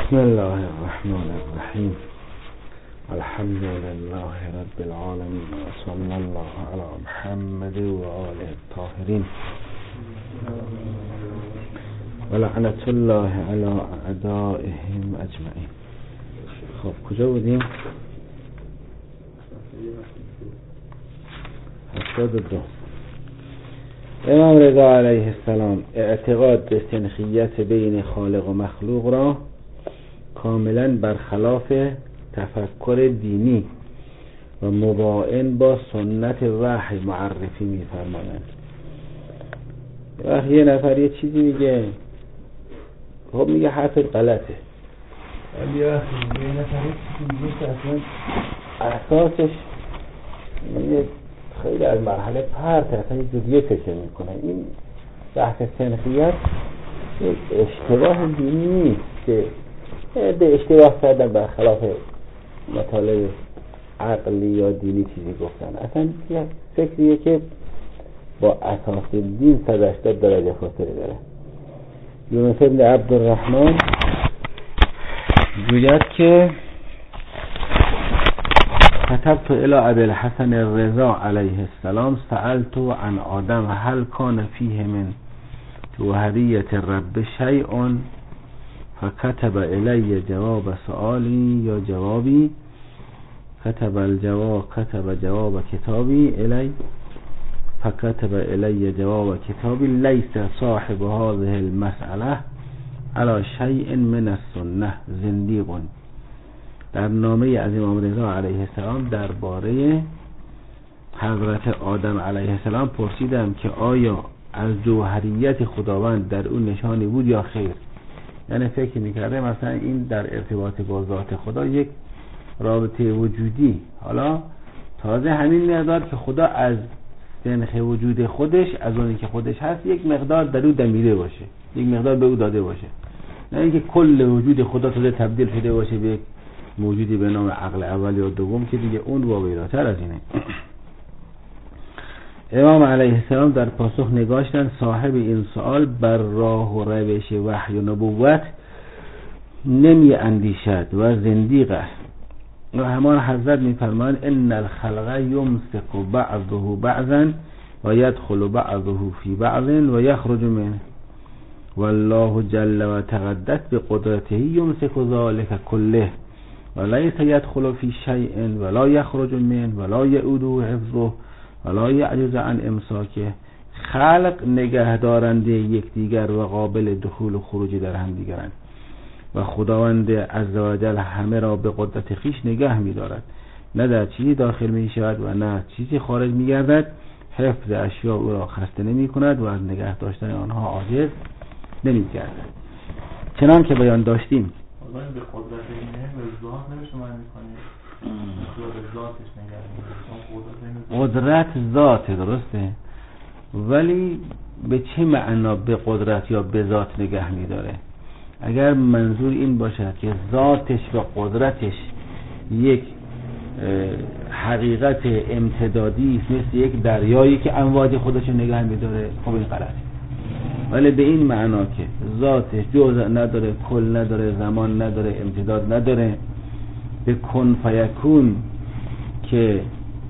بسم الله الرحمن الرحیم. الحمد لله رب العالمین و صلی الله علی محمد و آله الطاهرین و لعنت الله علی اعدائهم اجمعین. خب کجا بودیم؟ 82. امام رضا علیه السلام اعتقاد به سنخیت بین خالق و مخلوق را کاملا برخلاف تفکر دینی و مباین با سنت وحی معرفی می‌فرمایند. وقتی یه نفر یه چیزی میگه، خب میگه حرف غلطه، ولی وقتی یه نفر یه چیزی میگه که اصلا احساسش خیلی از مرحله پرت، اصلا یه جوریه فکر میکنه. این بحث سنخیت یک اشتباه دینی نیست که به اشتباه کردن برخلاف مطالب عقلی یا دینی چیزی گفتن. اصلا یه فکریه که با اساس دین 180 درجه فاصله داره. یونس ابن عبدالرحمن گوید که كتبت الى ابي الحسن الرضا علیه السلام سألت عن آدم هل كان فيه من توحیدیة الرب شيء فكتب الي جواب سؤالي یا جوابي كتب جواب كتابي الي فكتب الي جواب كتابي ليس صاحب هذه المسألة على شيء من السنة زنديق. در نامه از امام رضا علیه السلام درباره حضرت آدم علیه السلام پرسیدم که آیا از جوهریت خداوند در اون نشانی بود یا خیر. یعنی فکر میکرده مثلا این در ارتباط با ذات خدا یک رابطه وجودی، حالا تازه همین مقدار که خدا از سنخ وجود خودش، از اونی که خودش هست، یک مقدار در او دمیده باشه، یک مقدار به او داده باشه، نه اینکه کل وجود خدا تازه تبدیل شده باشه به موجودی به نام عقل اول یا دوم که دیگه اون واقعی‌تر از اینه. امام علیه السلام در پاسخ نگاشتن صاحب این سوال بر راه و روش وحی و نبوت نمی اندیشد و زندیق است. و همان حضرت می فرمایند ان الخلق یمسک بعضه بعضا و یدخل بعضه فی بعض و یخرج منه والله جل و تقدس بقدرته یمسک ذلك کله ولیس یدخل فی شیء ولا یخرج منه ولا یعود حفظه ولا یعجز عن امساکه. خلق نگهدارنده یکدیگر و قابل دخول و خروج در هم دیگرند و خداوند عزوجل همه را به قدرت خیش نگه می دارد، نه در چیزی داخل می شود و نه چیزی خارج می گردد. حفظ اشیاء او را خسته نمی کند و از نگه داشتن آنها عاجز نمی گردد. چنان که بیان داشتیم به قدرت اینه به ذات نمیشه معنی کنید، به ذاتش نگه می‌داره. قدرت ذات درسته، ولی به چه معنا به قدرت یا به ذات نگه می‌داره؟ اگر منظور این باشد که ذاتش و قدرتش یک حقیقت امتدادی است، مثل یک دریایی که امواج خودش نگه می‌داره، خب این غلطه. ولی به این معنا که ذاتش جزء نداره، کل نداره، زمان نداره، امتداد نداره، به کن فیکون که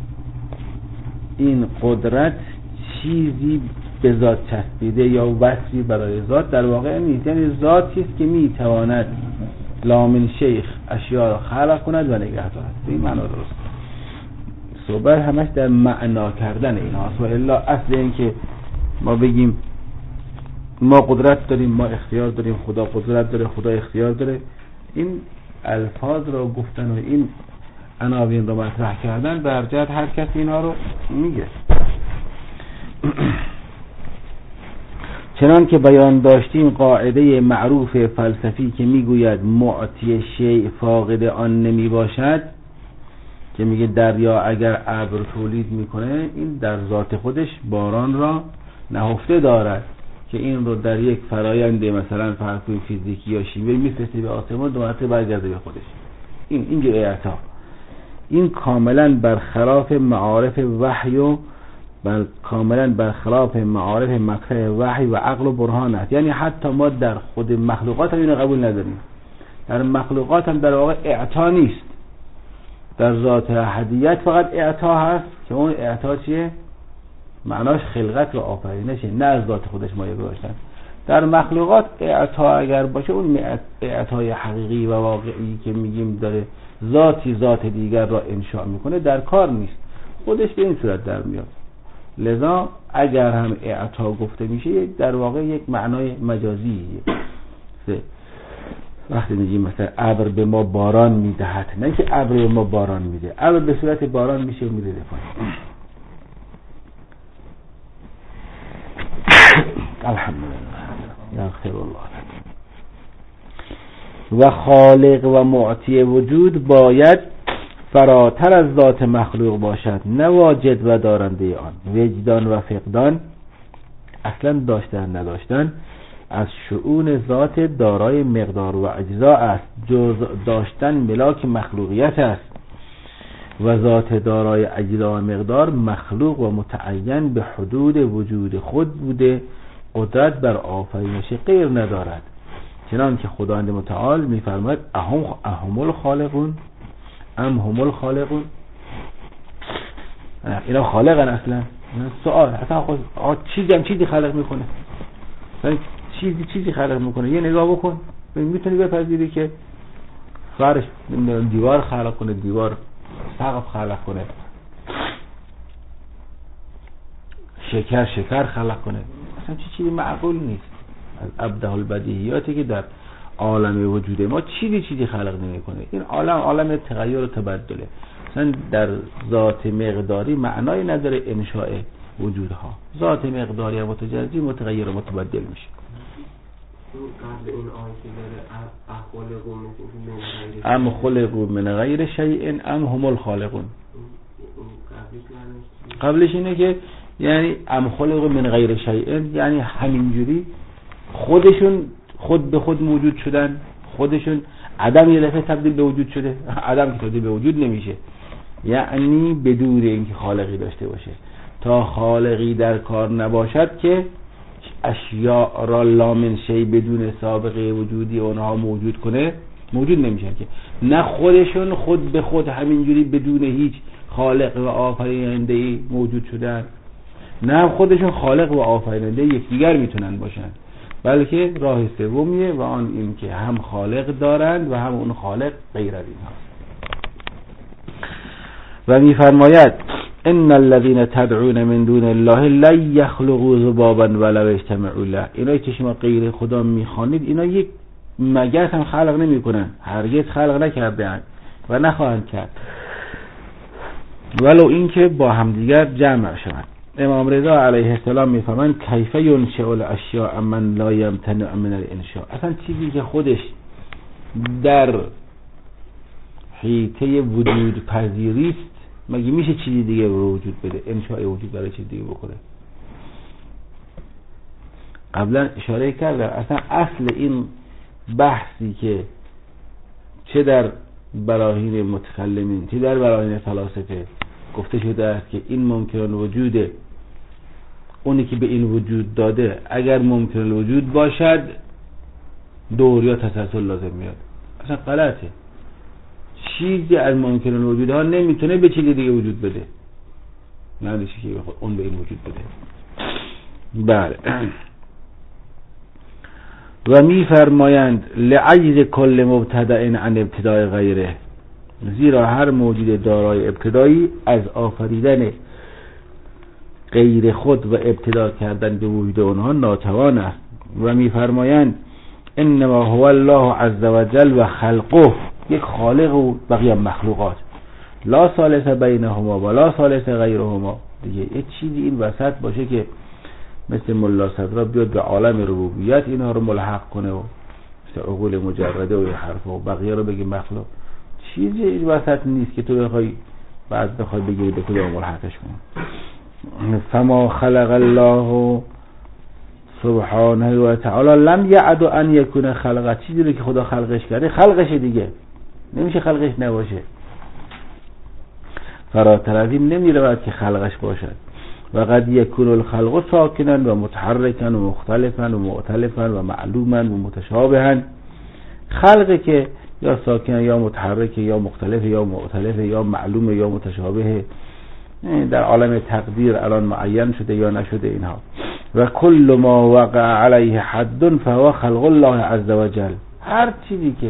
این قدرت چیزی به ذات چسبیده یا وصفی برای ذات در واقع نیست. یعنی ذاتی است که میتواند لامن شیخ اشیاء را خلق کند و نگه دارد. به این معنا درست. صحبت همش در معنا کردن این هاست. و الا اصل این که ما بگیم ما قدرت داریم، ما اختیار داریم، خدا قدرت داره، خدا اختیار داره، این الفاظ را گفتن و این عناوین را مطرح کردن بر جهت هر کسی اینها رو میگه. چنان که بیان داشتیم قاعده معروف فلسفی که میگوید معطی شیء فاقد آن نمی باشد، که میگه دریا اگر ابر تولید میکنه این در ذات خودش باران را نهفته دارد، که این رو در یک فرایند مثلا فرض کنید فیزیکی یا شیمیایی میفرسته به آسمان، دو مرتبه برگرده به خودش. این جزئیات‌ها این کاملا برخلاف معارف وحی و کاملا برخلاف معارف مقطع وحی و عقل و برهان است. یعنی حتی ما در خود مخلوقات هم اینو قبول نداریم در مخلوقات هم در واقع اعطا نیست. در ذات احدیت فقط اعطا هست که اون اعطا چیه؟ معناش خلقت و آفرینشه، نه از ذات خودش مایه داشتن. در مخلوقات اعطا اگر باشه اون اعطای حقیقی و واقعی که میگیم داره ذات دیگر را انشاء میکنه در کار نیست، خودش به این صورت در میاد. لذا اگر هم اعطا گفته میشه در واقع یک معنای مجازیه. وقتی میگیم مثلا ابر به ما باران میدهد، نه که ابر به ما باران میده، ابر به صورت باران میشه و میره پایین. الحمدلله یغفر الله. و خالق و معطی وجود باید فراتر از ذات مخلوق باشد، نه واجد و دارنده آن. وجدان و فقدان، اصلا داشتن نداشتن، از شؤون ذات دارای مقدار و اجزا است. جز داشتن ملاک مخلوقیت است و ذات دارای اجزا و مقدار مخلوق و متعین به حدود وجود خود بوده، قدرت بر آفرینش غیر ندارد. چنان که خداوند متعال می‌فرماید اهم الخالقون ام هم الخالقون. اینا خالقن اصلا. سوال اصلا چیزی خلق میکنه، چیزی خلق میکنه. یه نگاه بکن میتونی بپذیری که فرش دیوار خلق کنه، دیوار سقف خلق کنه، شکر خلق کنه. اصلا چیزی معقول نیست. از ابدع البدیهیاتی که در عالم وجود ما چیزی خلق نمیکنه. این عالم تغییر و تبدله. اصلا در ذات مقداری معنای نداره انشاء وجودها. ذات مقداری متجزی متغیر و متبدل میشه. قبل این آیه ام خلقوا من غیر شیء ام هم الخالقون. قبلش اینه که یعنی ام خلقوا من غیر شیء یعنی همینجوری خودشون خود به خود موجود شدن، خودشون عدم یه دفعه تبدیل به وجود شده. عدم که تبدیل به وجود نمیشه، یعنی بدون اینکه خالقی داشته باشه. تا خالقی در کار نباشد که اشیاء را لا من شی بدون سابقه وجودی اونها موجود کنه، موجود نمیشن که. نه خودشون خود به خود همینجوری بدون هیچ خالق و آفریننده موجود شدن، نه خودشون خالق و آفریننده یکدیگر میتونن باشن، بلکه راه سومیه و آن این که هم خالق دارند و هم اون خالق غیر از این هست. و میفرماید ان الذين تدعون من دون الله لا يخلقوا ذبابا ولو اجتمعوا له. اینا که شما غیر خدا میخوانید اینا یک مگس هم خلق نمیکنن، هرگز خلق نکردند و نخواهند کرد، ولو اینکه با همدیگر جمع شوند. امام رضا علیه السلام میفرمایند کیف ینشأ الاشیاء من لا یمتنع من الانشاء. اصلا چیزی که خودش در حیطه وجود پذیری است مگه میشه چیزی دیگه رو وجود بده؟ انشاء وجود برای چیز دیگه بکنه؟ قبلا اشاره کردم اصلا اصل این بحثی که چه در براهین متکلمین چه در براهین فلاسفه گفته شده است که این ممکن وجوده، اونی که به این وجود داده اگر ممکن الوجود باشد دور یا تسلسل لازم میاد. اصلا غلطه. چیزی از ممکن الوجود ها نمیتونه به چیزی دیگه وجود بده، نه چیزی که اون به این وجود بده. بله. و میفرمایند لعجز کل مبتدع عن ابتداء غیره، زیرا هر موجود دارای ابتدایی از آفریدن غیر خود و ابتدا کردن به وجود آنها ناتوان است. و میفرمایند انما هو الله عز وجل و خلقه، یک خالق و بقیه مخلوقات، لا ثالث بینهما و لا ثالث غیرهما. دیگه یه چیزی این وسط باشه که مثل ملا صدرا بیاد به عالم ربوبیت اینها رو ملحق کنه و مثل عقول مجرده و حرف و بقیه رو بگی مخلوق، چیزی این وسط نیست که تو بخوای بعد بخوای بگیری به کدوم ملحقش کنی. فما خلق الله سبحانه و تعالی لم یعد ان یکون خلق، چیزی رو که خدا خلقش کرده خلقش دیگه، نمیشه خلقش نباشه. فراتر از این نمیرود که خلقش باشد. و قد یکون الخلق ساکنا و متحرکا و مختلفا و معتلفا و معلوما و متشابها. خلقه که یا ساکنه یا متحرکه یا مختلفه یا مؤتلفه یا معلومه یا متشابهه، در عالم تقدیر الان معین شده یا نشده اینها. و کل ما وقع علیه حد فهو خلق الله عز وجل. هر چیزی که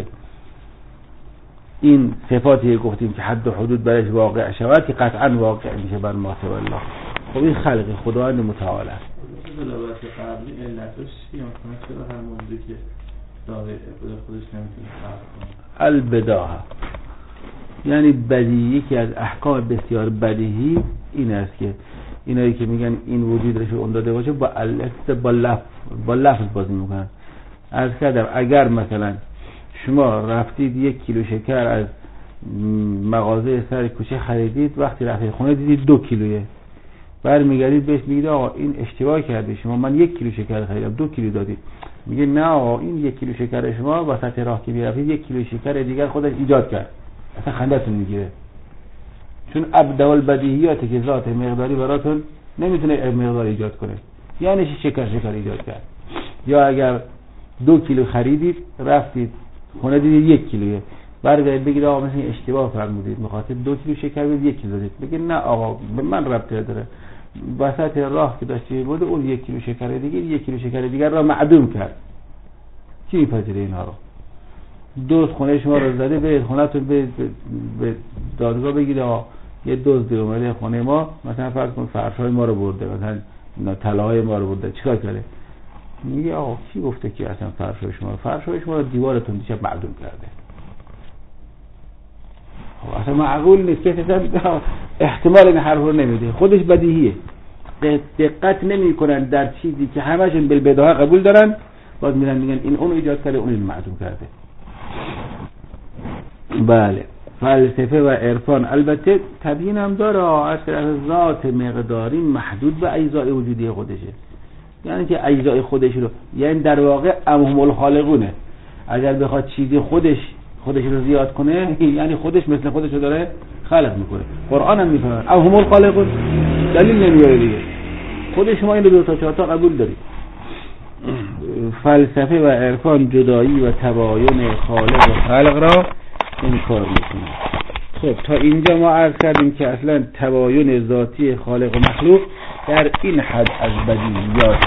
این صفاتی گفتیم که حد و حدود برش واقع شود که قطعا واقع میشه بر ما سوى الله. خب این خلق خداوند متعال است. دلالت قبلی علتش چیه؟ مثلا چرا هر موضوعی که داره خودش نمیتونه خلق کنه؟ البداهه، یعنی بدیهی که از احکام بسیار بدیهی این است که اینایی که میگن این وجود رش اون داده باشه با لفظ بازی میکنن. عرض کردم اگر مثلا شما رفتید 1 کیلو شکر از مغازه سر کوچه خریدید، وقتی رفتید خونه دیدید 2 کیلویه، برمیگردید بهش میگید آقا این اشتباه کردی شما، من 1 کیلو شکر خریدم 2 کیلو دادید. میگه نه آقا این 1 کیلو شکر شما وسط راه که میرفتید 1 کیلو شکر دیگر خودش ایجاد کرد. اصلا خندتون میگیره، چون ابدع البدیهیات که ذات مقداری براتون نمیتونه مقدار ایجاد کنه، یعنی شکر ایجاد کرد. یا اگر 2 کیلو خریدید رفتید خونه دیدید 1 کیلویه، برگردید بگید آقا مثلا اشتباه فرمودید، می‌خواستید 2 کیلو شکر بدید 1 کیلو دادید. بگید نه آقا به من ربطی نداره، وسط راه که داشتی بود اون 1 کیلو شکر دیگه 1 کیلو شکر دیگر را معدوم کرد. کی می‌پذیره اینا رو؟ دوست خونه شما رو زده، به خونه‌تون به دادگاه بگید آقا یه دزد اومده خونه ما، مثلا فرض کن فرش‌های ما رو برده، مثلا طلاهای ما رو برده، چیکار کرده؟ میگه آقا کی گفته که اصلا فرش‌های شما رو دیوارتون دیشب معدوم کرده؟ خب اصلا معقول نیست که احتمال این حرف رو نمیده، خودش بدیهیه. دقت نمی‌کنن در چیزی که همشون بالبداهه قبول دارن، باز میگن این اون ایجاد کرده، اون اینو معدوم کرده. بله، فلسفه و عرفان البته تبیین هم داره، از ذات مقداری محدود به اجزای وجودی خودشه، یعنی که اجزای خودش رو، یعنی در واقع هم الخالقونه، اگر بخواد چیزی خودش رو زیاد کنه یعنی خودش مثل خودش رو داره خلق میکنه. قرآن هم میفهمه هم الخالقون، دلیل نمیاره دیگه، خود شما این 2 تا 4 تا قبول دارید. فلسفه و عرفان جدایی و تباین خالق و خلق را انکار میکنه. خب تا اینجا ما عرض کردیم که اصلا تباین ذاتی خالق و مخلوق در این حد از بدیهیات.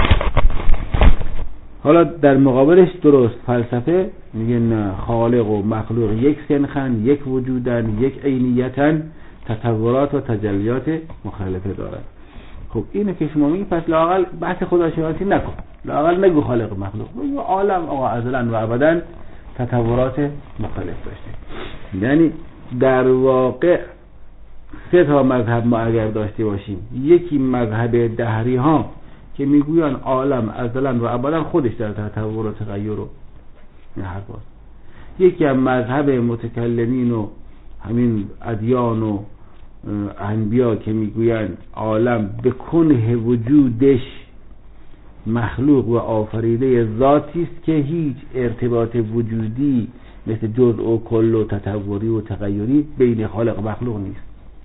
حالا در مقابلش درست فلسفه میگه نه، خالق و مخلوق یک سنخن، یک وجودن، یک عینیتن، تطورات و تجلیات مختلفه دارن. خب اینه که شما میگی پس لااقل بحث خداشناسی نکن، لااقل نگو خالق و مخلوق، بگو عالم آقا ازلا و ابدا تطورات مختلف داشته. یعنی در واقع 3 تا مذهب ما اگر داشته باشیم، یکی مذهب دهری ها که میگوین عالم ازلا و ابدا خودش در تطور و تغییر و این حرفا، یکی هم مذهب متکلمین و همین ادیان و انبیا که میگوین عالم به کنه وجودش مخلوق و آفریده ذاتی است که هیچ ارتباط وجودی مثل جزء و کل و تطوری و تغیری بین خالق و مخلوق نیست.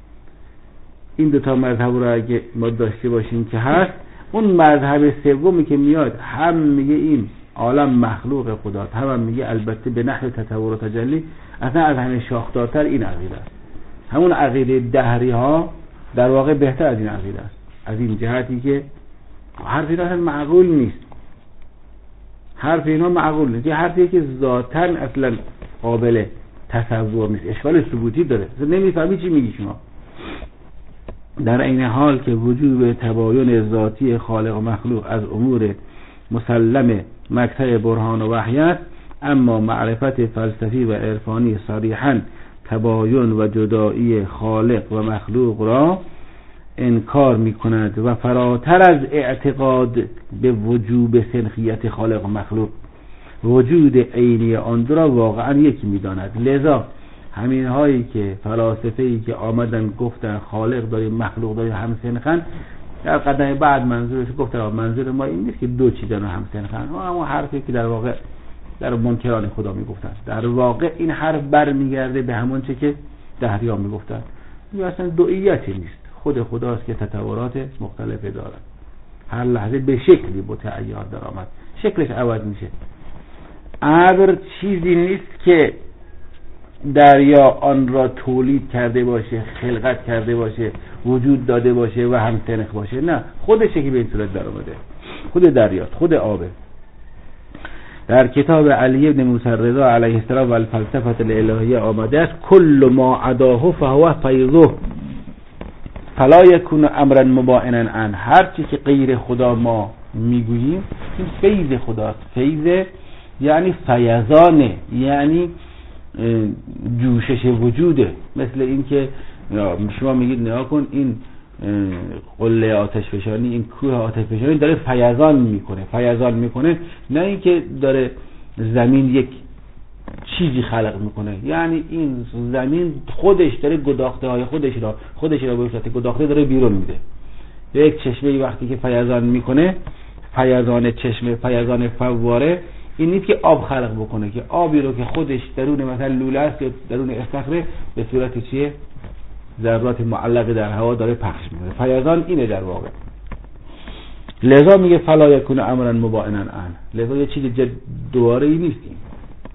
این 2 تا مذهب رو اگه ما داشته باشیم که هست، اون مذهب سومی که میاد هم میگه این عالم مخلوق خداست، هم میگه البته به نحو تطور و تجلی، اصلا از همه شاخدارتر این عقیده است. همون عقیده دهری ها در واقع بهتر از این عقیده است، از این جهتی که حرف اینا اصلا معقول نیست، حرف اینا معقول نیست، یه حرفی که ذاتاً اصلا قابل تصور نیست، اشکال ثبوتی داره، نمیفهمی چی میگی شما. در این حال که وجود به تباین ذاتی خالق و مخلوق از امور مسلم مقطع برهان و وحی است، اما معرفت فلسفی و عرفانی صریحاً تباین و جدایی خالق و مخلوق را انکار می‌کند و فراتر از اعتقاد به وجوب سنخیت خالق و مخلوق وجود عینی آن دو را واقعاً یکی می‌داند. لذا همین هایی که فلاسفه‌ای که آمدن گفتن خالق داریم مخلوق داریم هم سنخن، در قدم بعد منظورش گفتن منظور ما این نیست که 2 چیزن هم سنخن، اما حرفی که در واقع در منکران خدا میگفتن، در واقع این حرف برمیگرده به همون چه که دهریان میگفتن، یا اصلا دوئیتی نیست، خود خداست که تطورات مختلفه دارد، هر لحظه به شکلی متعیر در آمد، شکلش عوض میشه. ابر چیزی نیست که دریا آن را تولید کرده باشه، خلقت کرده باشه، وجود داده باشه و هم تنخ باشه. نه، خودشه که به این صورت در اومده، خود دریاست، خود آبه. در کتاب علی بن موسی رضا علیه السلام و الفلسفه الالهیه آمده است کل ما عداه فهو فیضه فلا یکون امرا مبائنا عن. هر چی که غیر خدا ما میگوییم این فیض خداست. فیض یعنی فیضانه، یعنی جوشش وجوده. مثل این که شما میگید نگاه کن این قله آتش فشانی، این کوه آتش فشانی داره فیضان میکنه، نه اینکه داره زمین یک چیزی خلق میکنه. یعنی این زمین خودش داره گداخته های خودش را به صورت گداخته داره بیرون میده. یک چشمه وقتی که فیضان میکنه، فیضان چشمه، فیضان فواره، این نیست که آب خلق بکنه، که آبی رو که خودش درون مثلا لوله است یا درون استخره به صورت چیه؟ ذرات معلق در هوا داره پخش میکنه. فیضان اینه در واقع. لذا میگه فلا یکون امرا مبائنا عن. لذا یه چیز دوباره ای نیست. این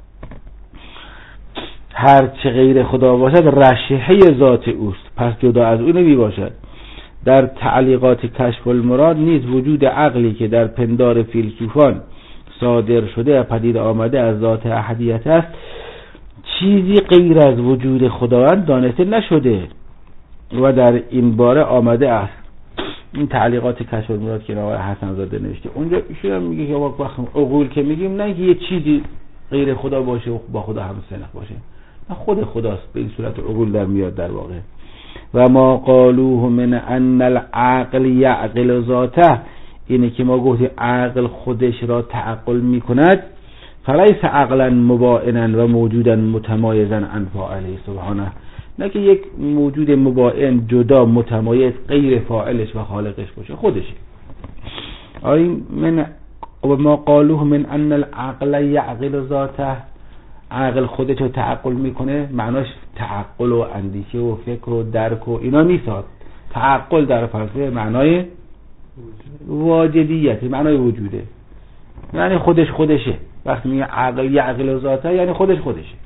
هر چه غیر خدا باشد رشحه ذات اوست، پس جدا از اون نمی باشد. در تعلیقات کشف المراد نیز وجود عقلی که در پندار فیلسوفان صادر شده و پدید آمده از ذات احدیت است، چیزی غیر از وجود خداوند دانسته نشده و در این باره آمده است. این تعلیقات کشف المراد که آقای حسن زاده نوشته، اونجا ایشون هم میگه که وقت عقول که میگیم نه که یه چیزی غیر خدا باشه و با خدا هم سنخ باشه، نه، خود خداست. به این صورت عقول در میاد در واقع. و ما قالوه من ان العقل یعقل ذاته، اینه که ما گفتیم عقل خودش را تعقل میکند، فلیس عقلا مبائنا و موجودا متمایزا عن فاعله سبحانه، نه که یک موجود مبائن جدا متمایز غیر فاعلش و خالقش باشه، خودشه. آیین من و ما قالوه من ان العقل یعقل ذاته، عقل خودش رو تعقل میکنه، معناش تعقل و اندیشه و فکر و درک و اینا نیست. تعقل در فلسفه معنای واجدیت، معنای وجوده، یعنی خودشه. وقتی میگه عقل یعقل ذاته یعنی خودشه.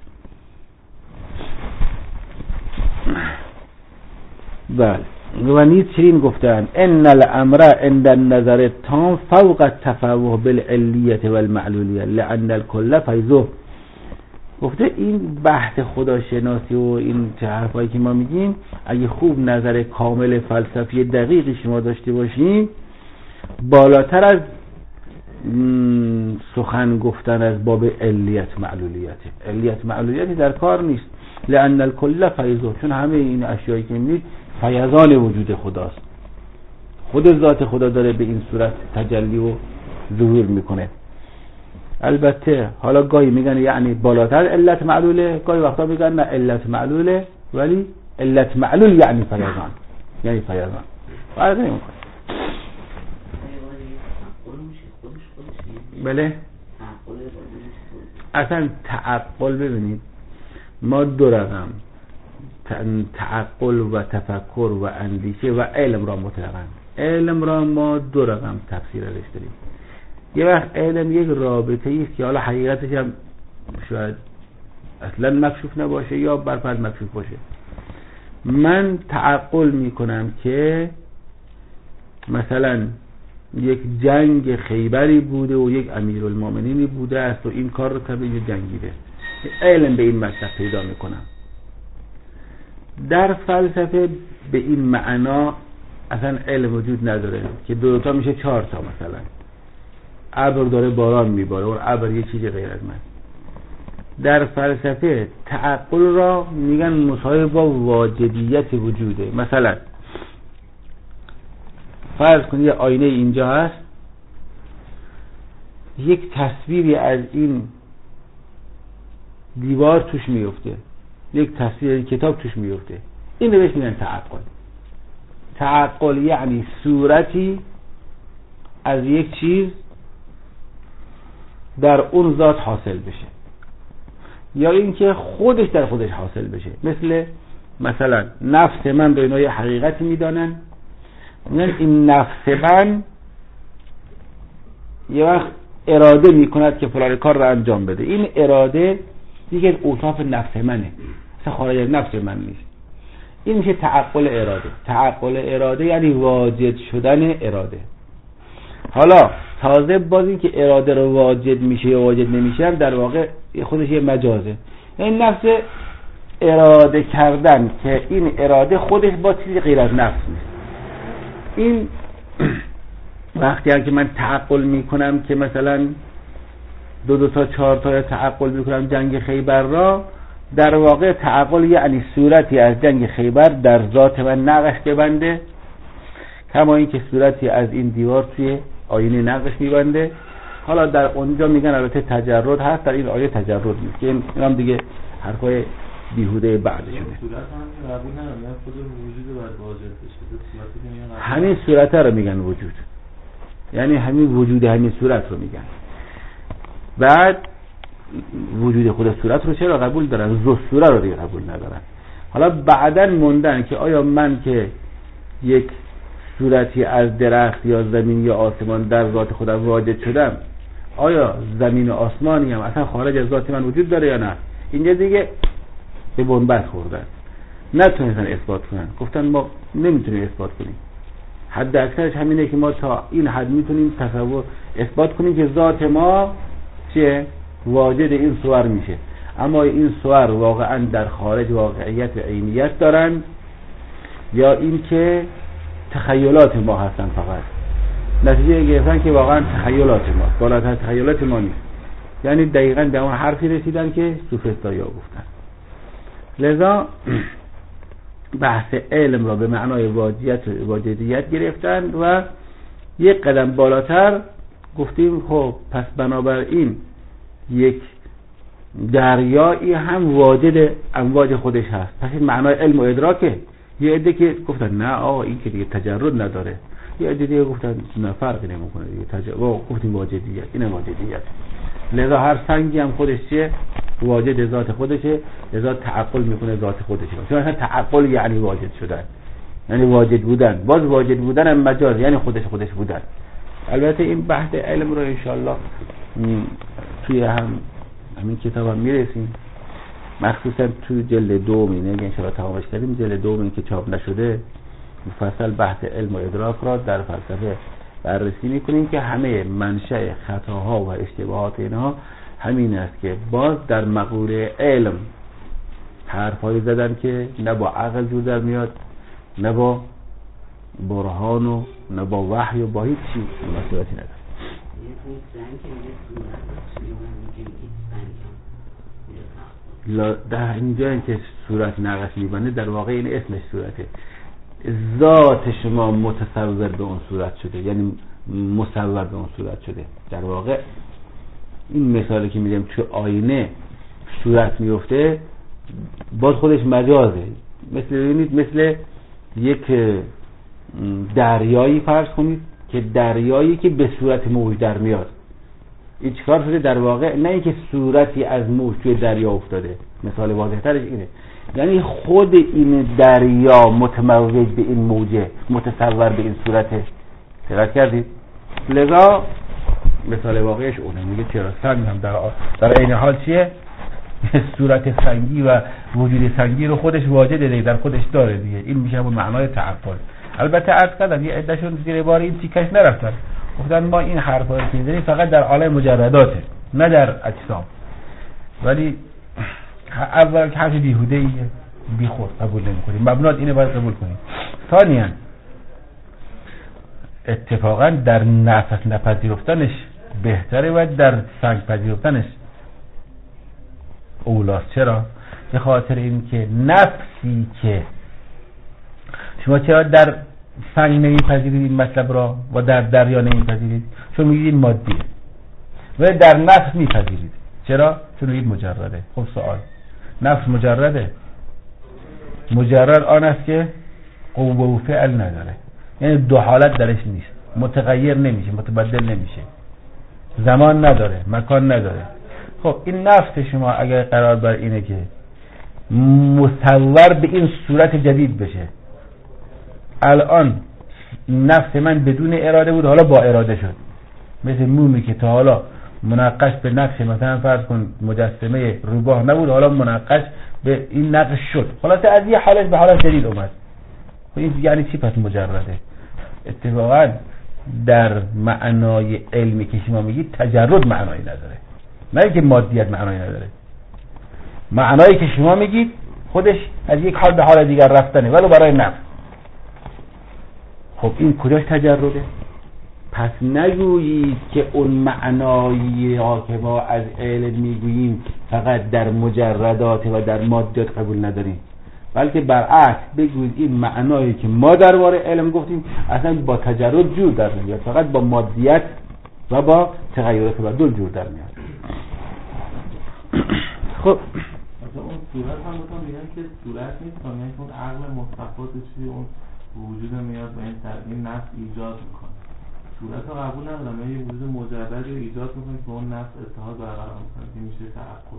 بله. و نیز چنین گفتن ان الامر عند النظر التام فوق التفوه بالعلیت والمعلولیت لان الكل فیضه. گفته این بحث خداشناسی و این چه حرفایی که ما میگیم، اگه خوب نظر کامل فلسفی دقیقی شما داشته باشین، بالاتر از سخن گفتن از باب علیت معلولیت در کار نیست. لأن الکل فیضه، چون همه این اشیایی که میبینید فیضان وجود خداست، خود ذات خدا داره به این صورت تجلی و ظهور میکنه. البته حالا گاهی میگن یعنی بالاتر علت معلوله، گاهی وقتا میگن نه علت معلوله، ولی علت معلول یعنی فیضان فرق نمیکنه. بله. اصلا تعقل ببینید، ما دو رقم تعقل و تفکر و اندیشه و علم را مطلقاً، علم را ما دو رقم تفسیر ازش داریم. یه وقت علم یک رابطه ایست که حالا حقیقتش هم شاید اصلا مکشوف نباشه یا برپرد مکشوف باشه. من تعقل میکنم که مثلا یک جنگ خیبری بوده و یک امیرالمومنینی بوده است و این کار رو طبیعی جنگیده، علم به این مطلب پیدا میکنم. در فلسفه به این معنا اصلا علم وجود نداره که دو تا میشه 4 تا. مثلا ابر داره باران میباره، اون ابر یه چیزی غیر از من. در فلسفه تعقل را میگن مصاحب با واجدیت وجوده. مثلا فرض کنید یه آینه اینجا هست، یک تصویری از این دیوار توش میفته، یک تصویر از کتاب توش میفته، این رو بهش میگن تعقل. تعقل یعنی صورتی از یک چیز در اون ذات حاصل بشه، یا اینکه خودش در خودش حاصل بشه. مثلا نفس من رو اینا یه حقیقتی میدانن، این نفس من یه وقت اراده میکند که فلان کار را انجام بده. این اراده دیگه از اوصاف نفس منه، اصلا خارج از نفس من نیست. این میشه تعقل اراده. تعقل اراده یعنی واجد شدن اراده. حالا تازه باز این که اراده رو واجد میشه یا واجد نمیشه در واقع خودش یه مجازه. این نفس اراده کردن که این اراده خودش با چیزی غیر از نفس نیست. این وقتی که من تعقل میکنم که مثلا 2 تا 4 تا تعقل میکنم جنگ خیبر را، در واقع تعقل یعنی صورتی از جنگ خیبر در ذات من نقش ببنده، کما این که صورتی از این دیوار توی آینه نقش میبنده. حالا در اونجا میگن البته تجرد هست، در این آیه تجرد نیست که این هم دیگه حرفای بیهوده بعدشونه. صورت هم قبول ندارم، خود وجود باید واجد بشه. همین صورت رو میگن وجود، یعنی همین وجود همین صورت رو میگن. بعد وجود خود صورت رو چرا قبول دارن؟ ذوالصوره رو دیگه قبول ندارن. حالا بعدن موندن که آیا من که یک صورتی از درخت یا زمین یا آسمان در ذات خودم واجد شدم، آیا زمین و آسمانی هم اصلا خارج از ذات من وجود داره یا نه؟ اینجا دیگه به بنبست خوردن، نتونستن اثبات کنن. گفتن ما نمیتونیم اثبات کنیم، حد اکثرش همینه که ما تا این حد میتونیم تصور اثبات کنیم که ذات ما چه واجد این صور میشه، اما این صور واقعا در خارج واقعیت و عینیت دارن یا این که تخیلات ما هستن فقط. نتیجه گرفتن که واقعا تخیلات ما بالاتر تخیلات ما نیست. یعنی دقیقاً به اون حرفی رسیدن که سوفسطایا گفتن. لذا بحث علم را به معنای واجدیت گرفتن و یک قدم بالاتر گفتیم خب پس بنابراین یک دریایی هم واجد امواج خودش هست، پس این معنای علم و ادراکه. یه عده که گفتن نه آقا این که دیگه تجرد نداره، یه عده دیگه گفتن نه فرقی نمیکنه دیگه گفتیم واجدیت، اینه واجدیت. لذا هر سنگی هم خودش چیه؟ واجد ذات خودشه، لذا تعقل میکنه ذات خودشه. چون اصلا تعقل یعنی واجد شدن، یعنی واجد بودن. باز واجد بودن هم مجاز، یعنی خودش بودن. البته این بحث علم رو انشالله توی همین کتاب هم میرسیم، مخصوصا توی جلد 2 اگه انشالله تمامش کردیم، جلد 2 که چاپ نشده مفصل بحث علم و ادراک را در فلسفه بررسی میکنیم که همه منشأ خطاها و اشتباهات اینها همین است که باز در مقوله علم حرفایی زدن که نه با عقل جور در میاد، نه با برهان و نه با وحی و با هیچ چیز مناسبتی نداره. در اینجا که صورت نقش میبنده در واقع این اسمش صورته. ذات شما متصور به اون صورت شده، یعنی مصور به اون صورت شده. در واقع این مثالی که میدیم تو آینه صورت میفته باز خودش مجازه. مثل یک دریایی فرض کنید که دریایی که به صورت موج در میاد. این چیکار شده در واقع؟ نه اینکه صورتی از موج توی دریا افتاده، مثال واضح ترش اینه، یعنی خود این دریا متموج به این موجه، متصور به این صورته. دقت کردید؟ لذا مثال واقعش اونه. میگه چرا سنگ هم در عین حال چیه؟ صورت سنگی و وجود سنگی رو خودش واجده دیگه، در خودش داره دیگه. این میشه همون معنای تعقل. البته عرض کردم یه عدهشون زیر بار این تیکش نرفتن، گفتن ما این حرفا رو که میزنیم فقط در عالم مجرداته، نه در اجسام. ولی اول که حرف بیهوده ایه، بیخود قبول نمی‌کنیم. مبنات اینه باید قبول کنیم. ثانیاً اتفاقا در نفس نپذیرفتنش بهتره و در سنگ پذیرفتنش اولاست. چرا؟ به خاطر این که نفسی که شما چرا در سنگ نمیپذیرید این مطلب را و در دریا نمیپذیرید؟ چون میگید این مادیه. و در نفس میپذیرید. چرا؟ چون میگید مجرده. خب سوال، نفس مجرده؟ مجرد آن است که قوه و فعل نداره، یعنی دو حالت درش نیست، متغیر نمیشه، متبدل نمیشه، زمان نداره، مکان نداره. خب این نفس شما اگر قرار بر اینه که مصور به این صورت جدید بشه، الان نفس من بدون اراده بود حالا با اراده شد، مثل مومی که تا حالا منقش به نقش مثلا فرض کن مجسمه روباه نبود، حالا منقش به این نقش شد، خلاصه از یه حالت به حالت جدید اومد. این یعنی چی پس مجرده؟ اتفاقا در معنای علمی که شما میگید تجرد معنایی نداره، نه اینکه مادیت معنایی نداره. معنایی که شما میگید خودش از یک حال به حال دیگر رفتنه، ولو برای نفس. خب این کجاش تجرده؟ پس نگویید که اون معنایی ها که ما از علم میگوییم فقط در مجردات و در مادیات قبول نداریم، بلکه برعکس بگویید این معنایی که ما درباره علم گفتیم اصلا با تجرد جور در نمیاد، فقط با مادیت و با تغییر تبدل جور در میاد. خب اون صورت هم بودم میگن که صورت نیست، یعنی اون عقل مصطفات چیزی اون وجود میاد و این نفس ایجاد میکنه. صورت رو قبول ندارم، یه وجود مجرد رو ایجاد میکنه که اون نفس اتحاد برقرار میکنه که میشه تعقل.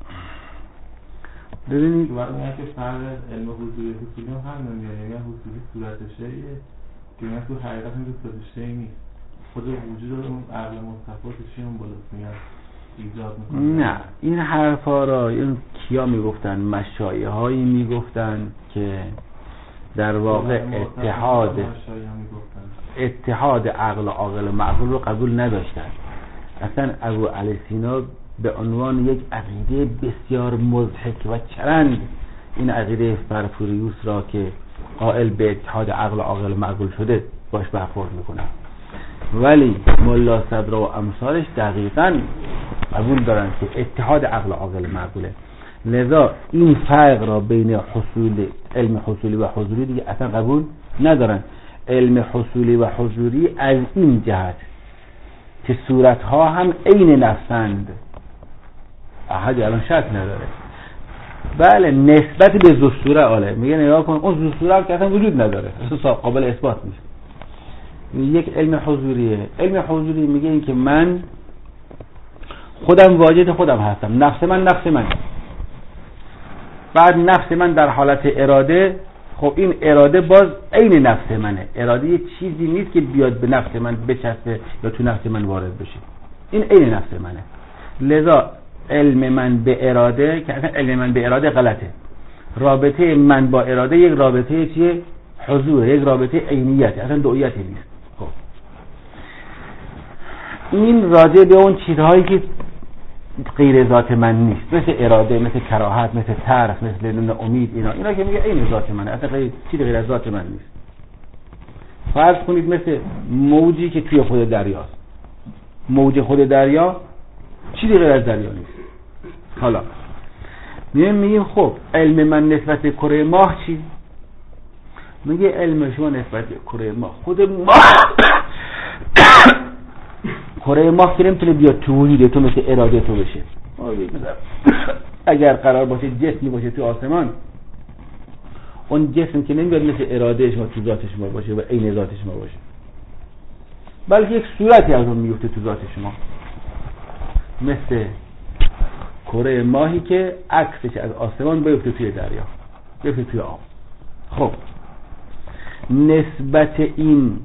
ببینید تو وقتی میگن که فرق علم حضوری و حصولی هم نمیاد، یعنی حصولی صورت شیعه که میگن تو حقیقت این صورت شیعه نیست، خود وجود اون عقل مصطفات چیه اون بالاست میاد ایجاد میکنه. نه، این حرفا را این کیا میگفتن؟ مشایخ هایی میگفتن که در واقع اتحاد عقل و عاقل و معقول رو قبول نداشتن. اصلا ابو علی سینا به عنوان یک عقیده بسیار مضحک و چرند این عقیده فرفوریوس را که قائل به اتحاد عقل و عاقل و معقول شده باش برخورد میکنن، ولی ملا صدرا و امثالش دقیقاً قبول دارن که اتحاد عقل و عاقل معقوله. لذا این فرق را بین علم حصولی و حضوری دیگه اصلا قبول ندارن. علم حصولی و حضوری از این جهت که صورتها هم عین نفسند، احد الان شک نداره. بله نسبت به ذوالصوره آله میگه نگاه کن اون ذوالصوره که اصلا وجود نداره، اصلا قابل اثبات نیست. یک علم حضوریه. علم حضوری میگه این که من خودم واجد خودم هستم، نفس من نفس من، بعد نفس من در حالت اراده، خب این اراده باز عین نفس منه. اراده یه چیزی نیست که بیاد به نفس من بچسبه یا تو نفس من وارد بشه، این عین نفس منه. لذا علم من به اراده که اصلا علم من به اراده غلطه، رابطه من با اراده یک رابطه چیه؟ حضور، یک رابطه عینیت، اصلا دوئیتی نیست. خب این راجع به اون چیزهایی که غیر ذات من نیست، مثل اراده، مثل کراهت، مثل ترس، مثل امید، اینا که میگه عین ذات منه، اصلا چیزی غیر از ذات من نیست. فرض کنید مثل موجی که توی خود دریاست، موج خود دریا چیزی غیر از دریا نیست. حالا میگیم خب علم من نسبت به کره ماه چی؟ میگه علم شما نسبت به کره ماه، خود ماه کره ماه که نمیتونه بیاد تو وجود تو مثل اراده تو بشه. اگر قرار باشه جسمی باشه تو آسمان، اون جسم که نمیاد مثل اراده شما تو ذات شما باشه و عین ذات شما باشه، بلکه یک صورتی از اون میفته تو ذات شما، مثل کره ماهی که عکسش از آسمان بیفته توی دریا، بیفته توی آب. خب نسبت این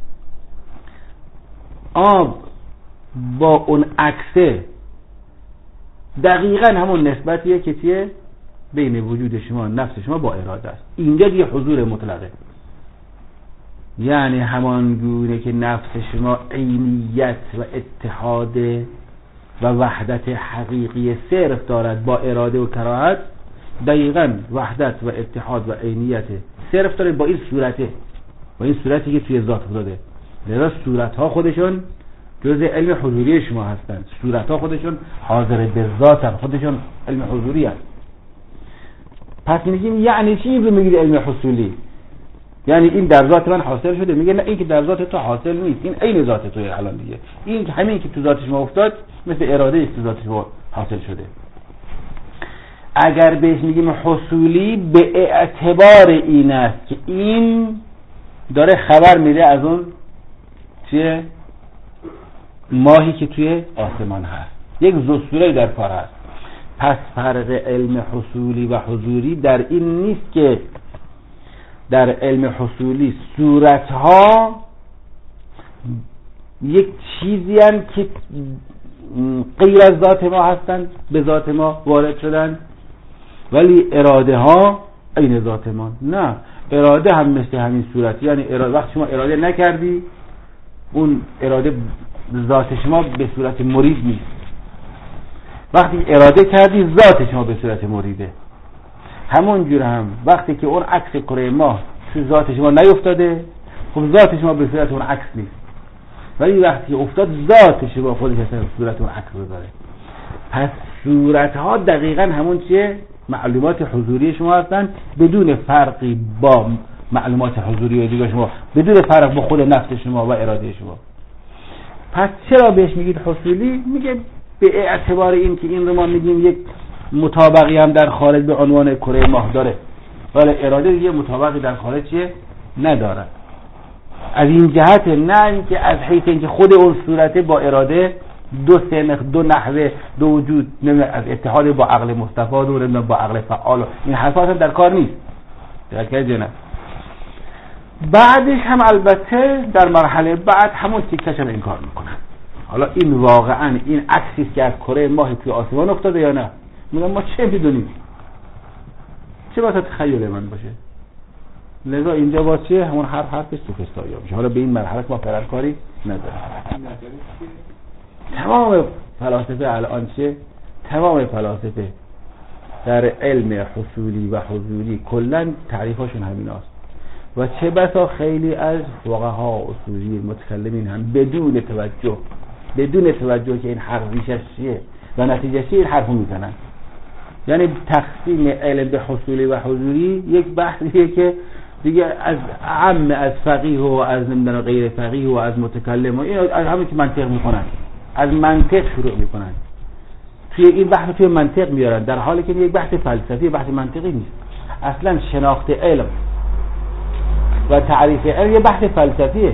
آب با اون عکسه دقیقاً همون نسبتیه که چیه؟ بین وجود شما نفس شما با اراده است. اینجا یه حضور مطلقه، یعنی همان گونه که نفس شما عینیت و اتحاد و وحدت حقیقی صرف دارد با اراده و کراهت، دقیقاً وحدت و اتحاد و عینیت صرف داره با این صورته، با این صورتی که توی ذات داده. لذا صورت‌ها خودشون جزء علم حضوری شما هستند، صورت‌ها خودشون حاضر به ذاتن، خودشون علم حضوری هست. پس میگیم یعنی چی میگید علم حصولی؟ یعنی این در ذات من حاصل شده؟ میگه نه، این که در ذات تو حاصل نیست، این عین ذات توی الان دیگه. این همین که تو ذات شما افتاد مثل اراده است تو ذات شما حاصل شده. اگر بهش میگیم حصولی به اعتبار این است که این داره خبر میده از اون چیه؟ ماهی که توی آسمان هست، یک ذوالصوره در کار هست. پس فرق علم حصولی و حضوری در این نیست که در علم حصولی صورتها یک چیزی هستند که غیر از ذات ما هستند، به ذات ما وارد شدن، ولی اراده ها عین ذات ما نه. اراده هم مثل همین صورت، یعنی وقتی شما اراده نکردی اون اراده ذات شما به صورت مرید نیست، وقتی اراده کردی ذات شما به صورت مریده. همون جور هم وقتی که اون عکس کره ماه تو ذات شما نیفتاده، خب ذات شما به صورت اون عکس نیست، ولی وقتی افتاد ذات شما خودش به صورت اون عکس بذاره. پس صورت ها دقیقاً همون چیه؟ معلومات حضوری شما هستن، بدون فرقی با معلومات حضوری دیگه شما، بدون فرق با خود نفس شما و اراده شما. پس چرا بهش میگید حصولی؟ میگه به اعتبار این که این رو ما میگیم یک مطابقی هم در خارج به عنوان کره ماه داره، ولی اراده دیگه مطابقی در خارج چیه؟ نداره. از این جهت نه اینکه از حیث اینکه خود اون صورته با اراده دو نحوه دو وجود، از اتحاد با عقل مستفاد و با عقل فعال، این حرفات هم در کار نیست، در نه. بعدش هم البته در مرحله بعد همون تیکش هم این کار میکنن. حالا این واقعا این عکسی که از کره ماه توی آسمان افتاده یا نه، میگم ما چه میدونیم، چه واسه تخیل من باشه. لذا اینجا واسه همون حرفش سوفسطایی میشه. حالا به این مرحله ما فرق‌کاری نداره. تمام فلاسفه الان چه؟ تمام فلاسفه در علم حصولی و حضوری کلا تعریفاشون همیناست و چه بسا خیلی از فقها اصولی متکلمین هم بدون توجه که این حرف ریشش چیه و نتیجه چیه این حرفو میزنن. یعنی تقسیم علم به حصولی و حضوری یک بحثیه که دیگه از عام از فقیه و از نمیدونم غیر فقیه و از متکلم و این از همین که منطق میکنن، از منطق شروع میکنن، توی این بحث توی منطق میارن، در حالی که یک بحث فلسفی، بحث منطقی نیست. اصلا شناخت علم و تعریف علم یه بحث فلسفیه.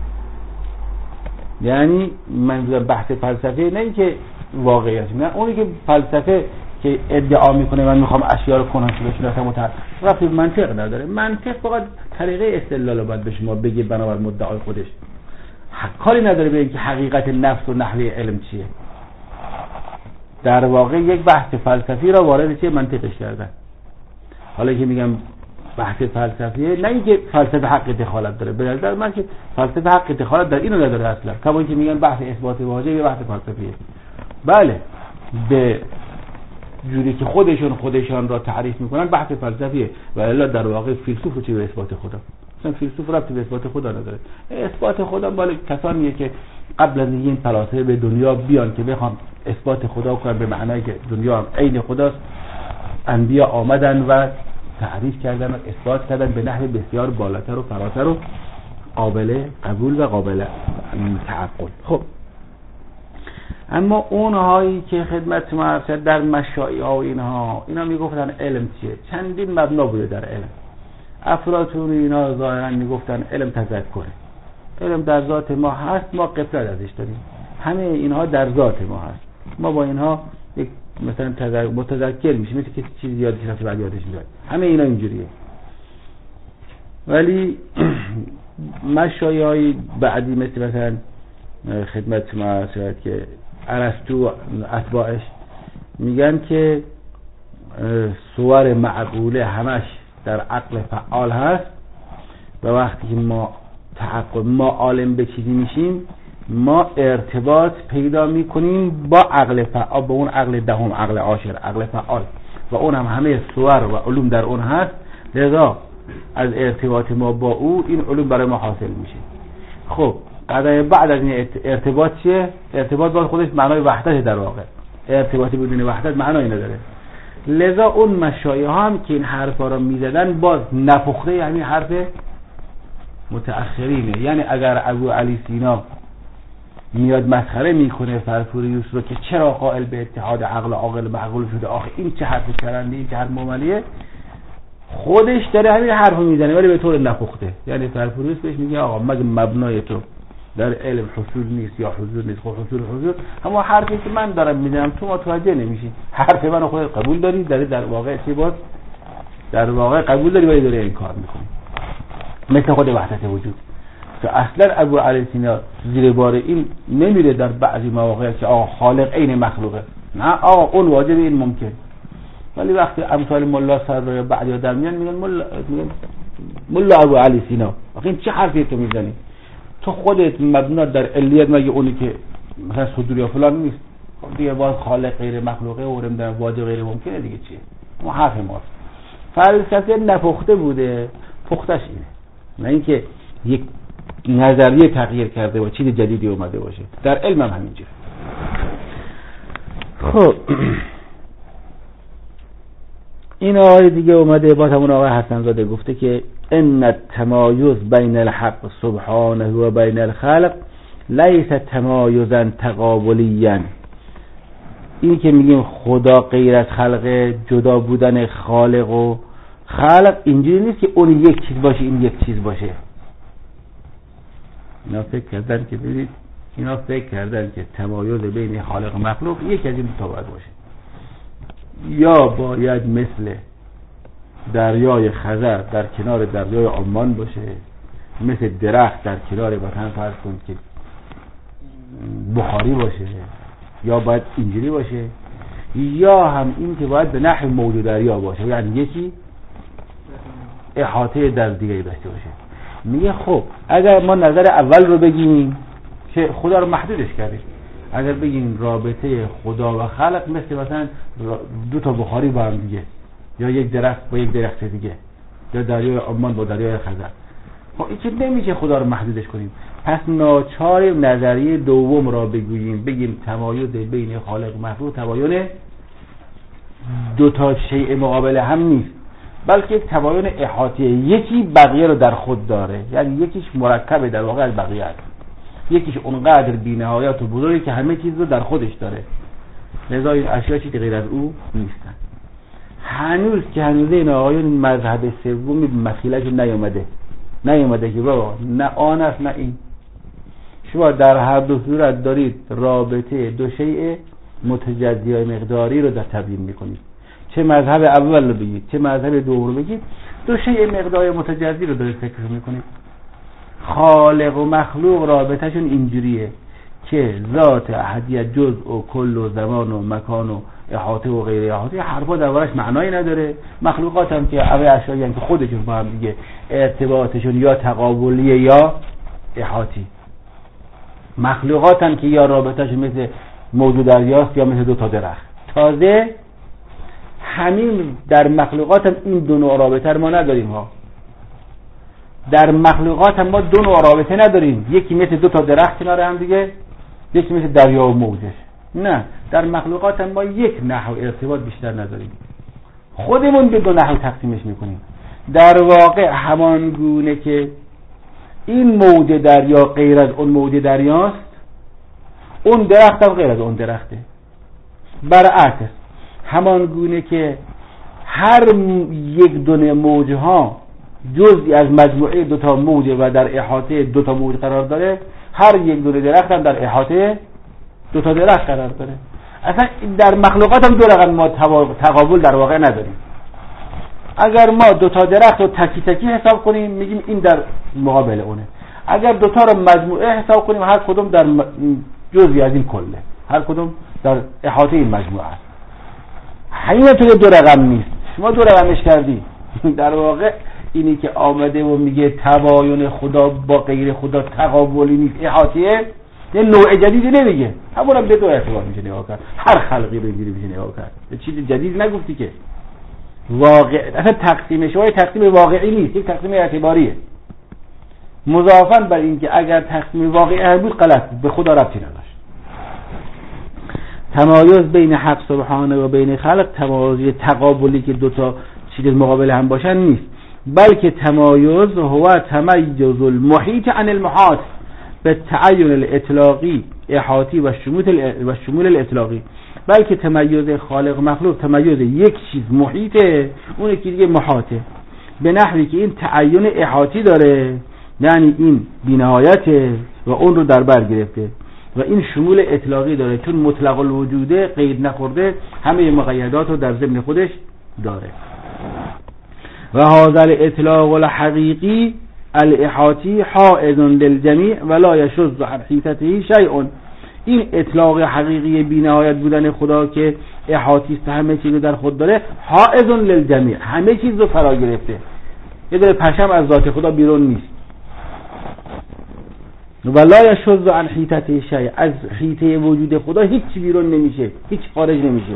یعنی منظور بحث فلسفی نه اینکه واقعیت، نه اونی که فلسفه که ادعا میکنه من میخوام اشیاء رو کنم که بشناسم رفت منطق نداره. منطق فقط طریقه استدلال باید به شما بگه بنابر مدعای خودش، کاری نداره به اینکه حقیقت نفس و نحوه علم چیه. در واقع یک بحث فلسفی را وارد چه منطقش کردن. حالا که میگم بحث فلسفیه، نه اینکه فلسفه حق دخالت داره، به نظر من که فلسفه حق دخالت در اینو نداره اصلا. کما اینکه میگن بحث اثبات واجب یه بحث فلسفیه. بله به جوری که خودشان را تعریف میکنن بحث فلسفیه، ولی در واقع فیلسوف چه به اثبات خدا، اصلا فیلسوف ربطی به اثبات خدا نداره. اثبات خدا مال کسانیه که قبل از این فلاسفه به دنیا بیان که بخوام اثبات خدا کنن به معنای که دنیا عین خداست، انبیا آمدن و تعریف کردن و اثبات کردن به نحو بسیار بالاتر و فراتر و قابل قبول و قابل تعقل. خب اما اونهایی که خدمت ما عرض در مشایعه و اینا میگفتن علم چیه، چندین مبنا بوده در علم. افلاطون اینا ظاهرا میگفتن علم تذکره، علم در ذات ما هست، ما قفلت ازش داریم، همه اینها در ذات ما هست، ما با اینها یک مثلا متذکر میشیم، مثل که چیزی یادش رفته بعد یادش میاد. همه اینا اینجوریه. ولی مشایعه بعدی مثلا خدمت ما عرض که ارسطو اتباعش میگن که صور معقوله همش در عقل فعال هست و وقتی که ما عالم به چیزی میشیم ما ارتباط پیدا میکنیم با عقل فعال، با اون عقل دهم، عقل عاشر، عقل فعال، و اون هم همه صور و علوم در اون هست. لذا از ارتباط ما با او این علوم برای ما حاصل میشه. خب بعد از این ارتباط چیه؟ ارتباط با خودش معنای وحدت، در واقع ارتباطی بدون وحدت معنایی نداره. لذا اون مشایخ هم که این حرفا را میزدن باز نپخته، یعنی حرف متأخرینه. یعنی اگر ابو علی سینا میاد مسخره میکنه فرفوریوس رو که چرا قائل به اتحاد عقل عاقل معقول شده، آخه این چه حرف چرندی، این چه حرف مملیه، خودش داره همین حرفو میزنه ولی به طور نپخته. یعنی فرفوریوس بهش میگه آقا مگه مبنای تو در علم حصول نیست یا حضور نیست؟ خب حضور اما حرفی که من دارم میزنم تو متوجه نمیشی، حرف منو خودت قبول داری، در واقع چی باز در واقع قبول داری ولی داری این کار میکنی، مثل خود وحدت وجود. که اصلا ابو علی سینا زیر بار این نمیره در بعضی مواقع که آقا خالق عین مخلوقه، نه آقا اون واجب این ممکن. ولی وقتی امثال ملا سر یا بعضی آدم میان میگن ملا ابو علی سینا، آخه این چه حرفی تو میزنی؟ تو خودت مبنا در علیت مگه اونی که مثلا صدور یا فلان نیست؟ خب دیگه باز خالق غیر مخلوقه و در واجب غیر ممکنه دیگه چیه؟ اون حرف ماست. فلسفه نپخته بوده، پختش اینه، نه اینکه یک نظریه تغییر کرده و چیز جدیدی اومده باشه. در علم هم همینجوره. خب این آقای دیگه اومده با همون آقای حسن زاده گفته که ان التمایز بین الحق سبحانه و بین الخلق لیس تمایزا تقابلیا. این که میگیم خدا غیر از خلق، جدا بودن خالق و خلق، اینجوری نیست که اون یک چیز باشه این یک چیز باشه. اینا فکر کردن که تمایز بین خالق و مخلوق یکی از این دو تا باید باشه، یا باید مثل دریای خزر در کنار دریای عمان باشه، مثل درخت در کنار وطن فرض کن که بخاری باشه، یا باید اینجوری باشه، یا هم این که باید به نحو موج دریا باشه، یعنی یکی احاطه در دیگه داشته باشه. میگه خب اگر ما نظر اول رو بگیم که خدا رو محدودش کردیم، اگر بگیم رابطه خدا و خلق مثل دو تا بخاری با هم دیگه، یا یک درخت با یک درخت دیگه، یا دریای عمان با دریای خزر، خب این که نمیشه خدا رو محدودش کنیم. پس ناچار نظریه دوم را بگیم تمایز بین خالق و مخلوق تباین دو تا شیء مقابل هم نیست، بلکه یک تباین احاطه، یکی بقیه رو در خود داره، یعنی یکیش مرکب در واقع از بقیه است، یکیش اونقدر بی‌نهایت و بزرگی که همه چیز رو در خودش داره، لذا این اشیاء چیزی غیر از او نیستن. هنوز این آقایون مذهب سومی به مسئلهش نیومده که بابا نه آن است نه این. شما در هر دو صورت دارید رابطه دو شیء متجزی و مقداری رو در تبیین میکنید، چه مذهب اول رو بگید چه مذهب دوم رو بگید، دو شیء مقداری متجزی رو دارید فکر میکنید. خالق و مخلوق رابطهشون اینجوریه که ذات، احدیت، جزء و کل و زمان و مکان و احاطه و غیر احاطه حرفا دربارش معنایی نداره. مخلوقات هم که اوی اشیایی هم که خودشون با هم دیگه ارتباطشون یا تقابلیه یا احاطی، مخلوقات هم که یا رابطهشون مثل موجود دریاست یا مثل دو تا درخت. تازه همین در مخلوقات هم این دو نوع رابطه رو ما نداریم ها. در مخلوقات هم ما دو نوع رابطه نداریم، یکی مثل دو تا درخت کنار هم دیگه، یکی مثل دریا و موجش. نه، در مخلوقات هم ما یک نحو ارتباط بیشتر نداریم، خودمون به دو نحو تقسیمش میکنیم. در واقع همان گونه که این موج دریا غیر از اون موج دریاست، اون درخت هم غیر از اون درخته. برعکس همان گونه که هر یک دونه موج ها جزئی از مجموعه دو تا موج و در احاطه دو تا موج قرار داره، هر یک دونه درخت هم در احاطه دو تا درخت قرار داره. اصلا در مخلوقات هم دو رقم ما تقابل در واقع نداریم. اگر ما دو تا درخت رو تکی تکی حساب کنیم میگیم این در مقابل اونه، اگر دو تا رو مجموعه حساب کنیم هر کدوم در جزئی از این کله، هر کدوم در احاطه این مجموعه است. همین تو دو رقم نیست، شما دو رقمش کردی. در واقع اینی که آمده و میگه تباین خدا با غیر خدا تقابلی نیست، احاطیه، یه نوع جدیدی نمیگه، همونم به دو اعتبار میشه نگاه کرد، هر خلقی رو اینجوری میشه نگاه کرد، چیز جدید نگفتی که. واقع اصلا تقسیم شما تقسیم واقعی نیست، یک تقسیم اعتباریه. مضافاً بر این که اگر تقسیم واقعی بود غلط، به خدا ربطی نداشت. تمایز بین حق سبحانه و بین خلق تمایز تقابلی که دو تا چیز مقابل هم باشن نیست، بلکه تمایز هو تمایز المحیط عن المحاط به تعین الاطلاقی، احاطی و شمول الاطلاقی. بلکه تمایز خالق و مخلوق تمایز یک چیز محیطه، اون یکی دیگه محاطه، به نحوی که این تعین احاطی داره، یعنی این بی‌نهایته و اون رو در بر گرفته، و این شمول اطلاقی داره چون مطلق الوجوده، قید نخورده، همه مقیدات رو در ضمن خودش داره. و هذا الاطلاق الحقیقی الاحاطی حائز للجمیع ولا یشذ عن حیطته شیء. این اطلاق حقیقی بی‌نهایت بودن خدا که احاطی است، همه چیز رو در خود داره، حائز للجمیع، همه چیز رو فرا گرفته. یه دونه پشم از ذات خدا بیرون نیست. ولا یشذ عن حیطته شیء، از حیطه وجود خدا هیچ بیرون نمیشه، هیچ خارج نمیشه.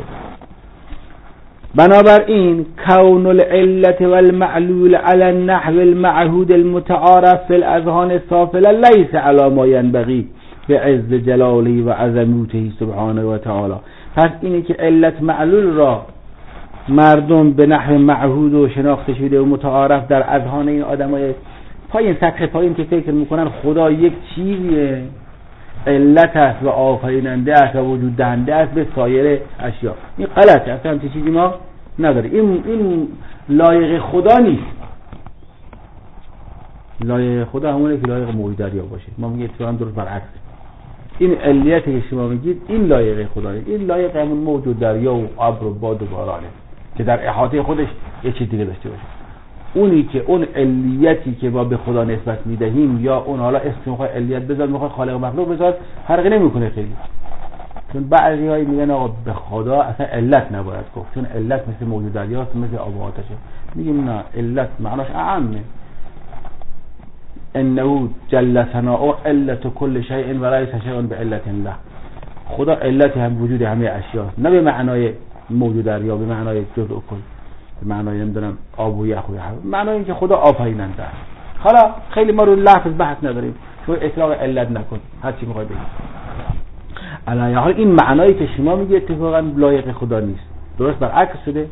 بنابراین کون العلة والمعلول على النحو المعهود المتعارف في الاذهان السافلة ليس على ما ينبغي بعز جلاله و عظمته سبحانه و تعالی. پس اینه که علت معلول را مردم به نحو معهود و شناخته شده و متعارف در اذهان این آدمای پایین، سطح پایین که فکر میکنن خدا یک چیزیه، علت است و آفریننده است و وجود دهنده است به سایر اشیا. این غلطه، اصلا همچین چیزی ما نداره. این لایق خدا نیست. لایق خدا همونه که لایق موج دریا باشه. ما میگیم اتفاقا درست برعکس. این علیتی که شما میگید این لایق خدا نیست. این لایق همون موج و دریا و ابر و باد و بارانه که در احاطه خودش یه چیز دیگه داشته باشه. اونی که اون علیتی که ما به خدا نسبت میدهیم، یا اون حالا اسم میخواد علیت بذار، میخواد خالق و مخلوق بذار، فرقی نمیکنه خیلی. چون بعضی‌ها میگن آقا به خدا اصلا علت نباید گفت، چون علت مثل موج دریاست، مثل آب و آتشه. میگیم نه، علت معناش اعمه. انه جل ثناؤه علت کل شیء و لیس شیء بعلت الله. خدا علت هم وجود همه اشیاست، نه به معنای موج دریا، به معنای جزء و کل، به معنای نمیدونم آب و یخ و معنای اینکه خدا آفریننده است. حالا خیلی ما رو لفظ بحث نداریم، تو اطلاق علت نکن، هر چی میخوای بگی. علی حال این معنایی که شما میگی اتفاقا لایق خدا نیست، درست برعکس شده.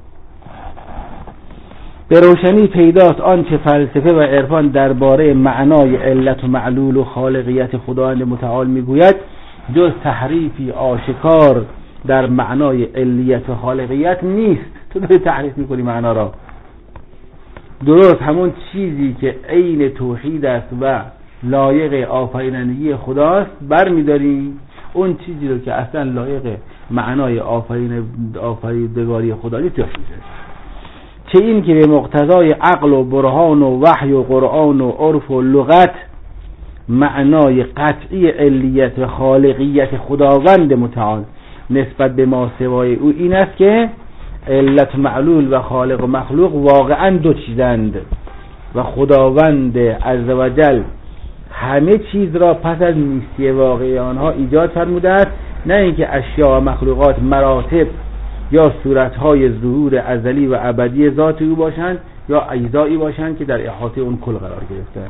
به روشنی پیداست آنچه فلسفه و عرفان درباره معنای علت و معلول و خالقیت خداوند متعال میگوید جز تحریفی آشکار در معنای علیت و خالقیت نیست. تو داری تحریف میکنی معنا را. درست همون چیزی که عین توحید است و لایق آفرینندگی خداست برمیداری، اون چیزی رو که اصلا لایق معنای آفریدگاری خدا نیست جاش میذاری. چه این که به مقتضای عقل و برهان و وحی و قرآن و عرف و لغت معنای قطعی علیت و خالقیت خداوند متعال نسبت به ما سوای او این است که علت معلول و خالق و مخلوق واقعا دو چیزند و خداوند عزوجل همه چیز را پس از نیستی واقعی آنها ایجاد فرموده است، نه اینکه اشیا و مخلوقات مراتب یا صورتهای ظهور ازلی و ابدی ذات او باشند یا اجزایی باشند که در احاطه اون کل قرار گرفته.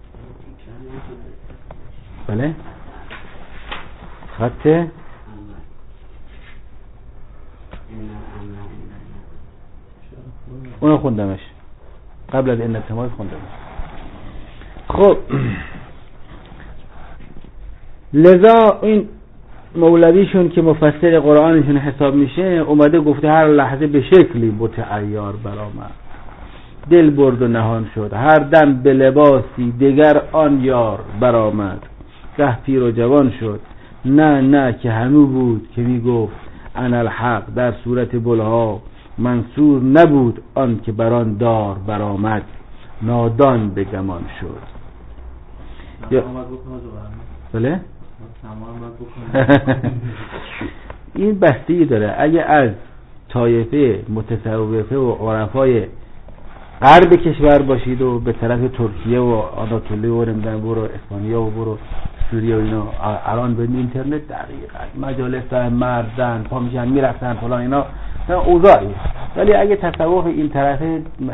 بله؟ خط اونو خوندمش قبل از این تماس خوندمش. خب لذا این مولویشون که مفسر قرآنشون حساب میشه اومده گفته هر لحظه به شکلی بت عیار برآمد، دل برد و نهان شد، هر دم به لباسی دگر آن یار برآمد، گه پیر و جوان شد، نه که هنو بود که میگفت انا الحق، در صورت بلها منصور نبود آن که بران دار برآمد، نادان به گمان شد. بله؟ این بستگی داره. اگه از طایفه متصوفه و عرفای غرب کشور باشید و به طرف ترکیه و آناتولی و نمیدونم برو اسپانیا و برو سوریه و اینا، الان به اینترنت دقیقاً مجالس دارن، مردن پا میشن میرفتن فلان اینا اوضاعی. ولی اگه تصوف این طرف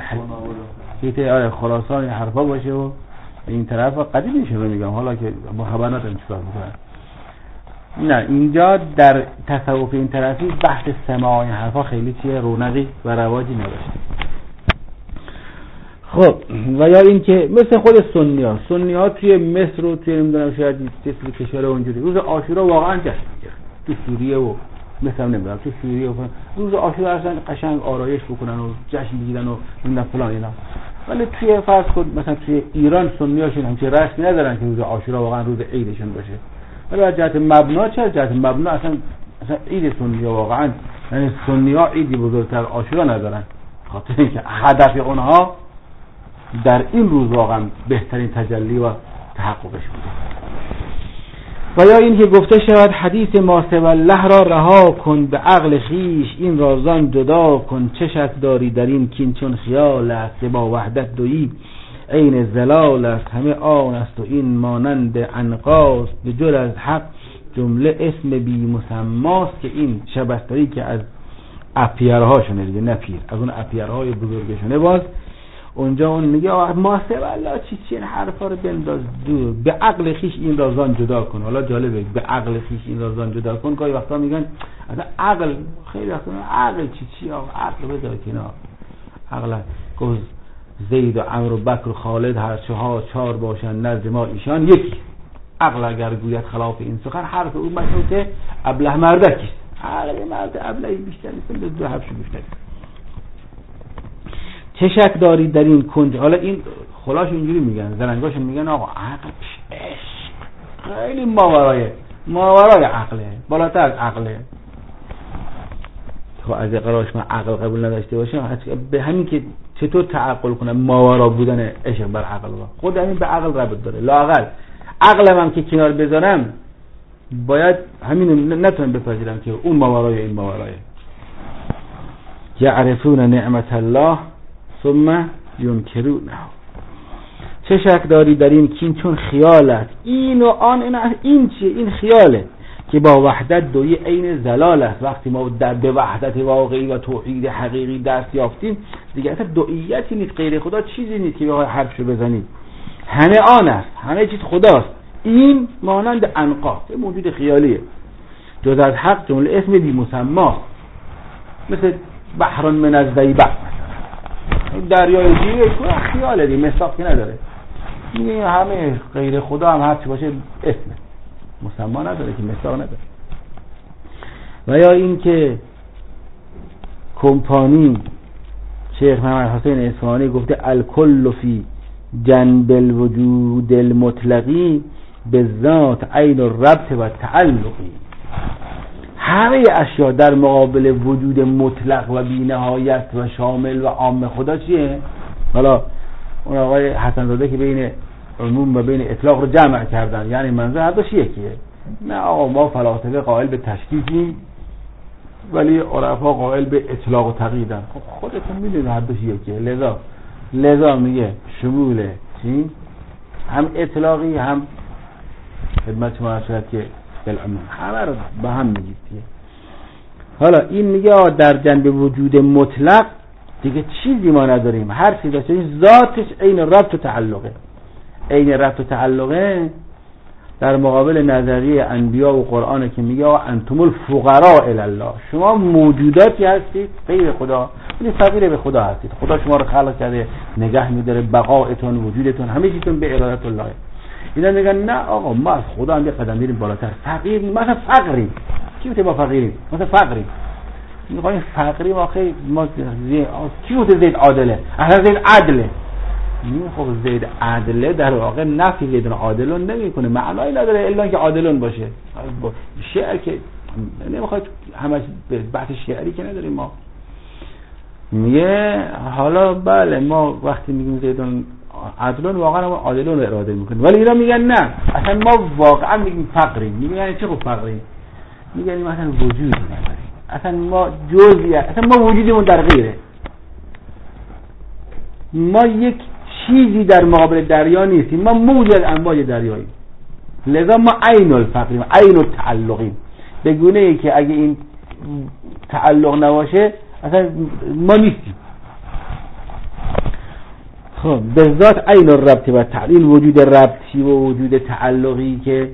خراسان حرفا باشه و این طرف قدیمیشون رو میگم، حالا که محبنات انتظار میکنن، نه اینجا در تصوف این طرفی بحث سماع این حرفا خیلی چیه رونقی و رواجی نداشته. خب و یا این که مثل خود سنی ها توی مصر و توی نمیدونم شاید چیزی کشور اونجوری روز عاشورا واقعا جشن میگیرن، تو سوریه و مثلا نمیدونم تو سوریه و روز عاشورا اصلا قشنگ آرایش بکنن و جشن بگیرن و نمیدونم فلان اینا. ولی توی فرض کن مثلا توی ایران سنی‌هاشون همچین رسمی ندارن که روز عاشورا واقعا روز عیدشون باشه. ولی از جهت مبنا چه؟ جهت مبنا اصلا عید سنی‌ها واقعا، یعنی سنی‌ها عیدی بزرگتر عاشورا ندارن، خاطر اینکه هدف اونها در این روز واقعا بهترین تجلی و تحققش بوده. و یا این که گفته شود حدیث ما سوی الله را رها کن، به عقل خیش این رازان جدا کن، چه شک داری در این کین چون خیال است، که با وحدت دویی عین زلال است، همه آن است و این مانند عنقاست، به جل از حق جمله اسم بی مسماست. که این شبستری که از اپیرهاشونه دیگه، نه پیر، از اون اپیرهای بزرگشونه. باز اونجا اون میگه ما سوی الله چی این حرفا رو بنداز دور، به عقل خیش این رازان جدا کن. حالا جالبه به عقل خیش این رازان جدا کن، گاهی وقتا میگن اصلا عقل، خیلی وقتا عقل چی آقا، عقل بذار کنار. عقل گفت زید و عمرو و بکر و خالد هر چهار باشن نزد ما ایشان یکی. عقل اگر گوید خلاف این سخن، حرف او مشروطه ابله مردکیست. عقل مرد ابله بیشتر نیست، دو حرفش بیشتر. چه شک دارید در این کنج؟ حالا این خلاش اینجوری میگن، زرنگاشون میگن آقا عقل خیلی ماورای عقله، بالاتر از عقله. تو اگه قرارش من عقل قبول نداشته باشم، به همین که چطور تعقل کنم ماورا بودن عشق بر عقل با خود همین به عقل ربط داره. لااقل عقلم هم که کنار بذارم باید همین نتونم بپذیرم که اون ماورای این ماورایه. یعرفون نعمت الله ثم ینکرونه. چه شک داری در این کین چون خیال است، این و آن این چیه؟ این خیاله که با وحدت دوی عین زلال است. وقتی ما به وحدت واقعی و توحید حقیقی دست یافتیم دیگه اصلا دوئیتی نیست، غیر خدا چیزی نیست که بخوای حرفشو بزنید. همه آن است، همه چیز خداست. این مانند عنقا، یه موجود خیالیه. جز از حق جمله اسم بی مسما، مثل بحر من الزیبه، دریای دیگه خیاله دیگه، مساقی نداره. میگه همه غیر خدا هم هرچی باشه اسمه، مسما نداره که مساق نداره. و یا این که کمپانی شیخ محمد حسین اصفهانی گفته الکل فی جنب الوجود المطلقی به ذات عین الربط و تعلقی. همه اشیاء در مقابل وجود مطلق و بی نهایت و شامل و عام خدا چیه؟ حالا اون آقای حسن زاده که بین عموم و بین اطلاق رو جمع کردن، یعنی منظور هر دوش یکیه. نه آقا ما فلاسفه قائل به تشکیکیم ولی عرفا قائل به اطلاق و تقییدن. خب خودتون میدونید هر دوش یکیه. لذا میگه شمول چی؟ هم اطلاقی هم خدمت شما شد که بالعموم، همه رو با هم میگید دیگه. حالا این میگه در جنب وجود مطلق دیگه چیزی ما نداریم، هر چیز داشتیم ذاتش عین ربط و تعلقه. عین ربط و تعلقه در مقابل نظریه انبیا و قرآن که میگه انتم الفقراء الی الله، شما موجوداتی هستید غیر خدا ولی فقیر به خدا هستید. خدا شما رو خلق کرده، نگه میداره، بقایتون، وجودتون، همه چیزتون به ارادت الله. اینا میگن نه آقا ما از خدا هم یه قدم میریم بالاتر، فقیر مثلا فقریم. کی میگه ما فقیریم؟ مثلا فقریم. میگن فقریم آخه ما کی میگه زید عادله؟ اصلا زید عدله. خب زید عدله در واقع نفی زید عادلون نمیکنه، معنایی نداره الا اینکه عادلون باشه. شعر که نمیخواد همش بحث شعری که نداریم ما. میگه حالا بله ما وقتی میگیم زیدون عدلون واقعا ما عادلون رو اراده میکنیم، ولی اینا میگن نه اصلا ما واقعا میگیم فقریم. میگن یعنی چه خب فقریم؟ میگن مثلا وجودی نداریم، اصلا ما جزئیه، اصلا ما وجودمون در غیره، ما یک چیزی در مقابل دریا نیستیم، ما موج از امواج دریاییم. لذا ما عین الفقریم، عین التعلقیم، به گونه ای که اگه این تعلق نباشه اصلا ما نیستیم. خب به ذات عین الربط و تعلیل، وجود ربطی و وجود تعلقی که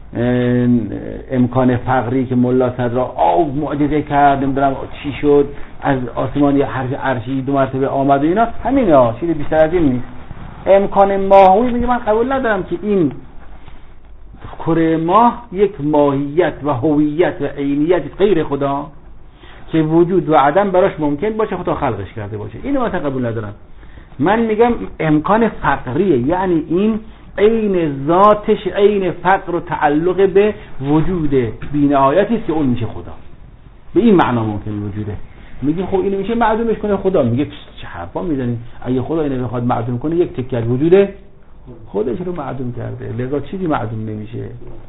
امکان فقری که ملا صدرا معجزه کرد، نمیدونم چی شد، از آسمان یه حرف عرشی 2 مرتبه آمد و اینا، همینه ها، چیز بیشتر از این نیست. امکان ماهوی میگه من قبول ندارم که این کره ماه یک ماهیت و هویت و عینیت غیر خدا که وجود و عدم براش ممکن باشه خدا خلقش کرده باشه، اینو مثلا قبول ندارم. من میگم امکان فقریه، یعنی این عین ذاتش عین فقر و تعلق به وجود بی‌نهایتی است که اون میشه خدا. به این معنا ممکن وجوده. میگی خب اینو میشه معلومش کنه خدا، میگه حرفا میزنیم. اگه خدا اینو بخواد معدوم کنه یک تکه از وجود خودش رو معدوم کرده، لذا چیزی معدوم نمیشه.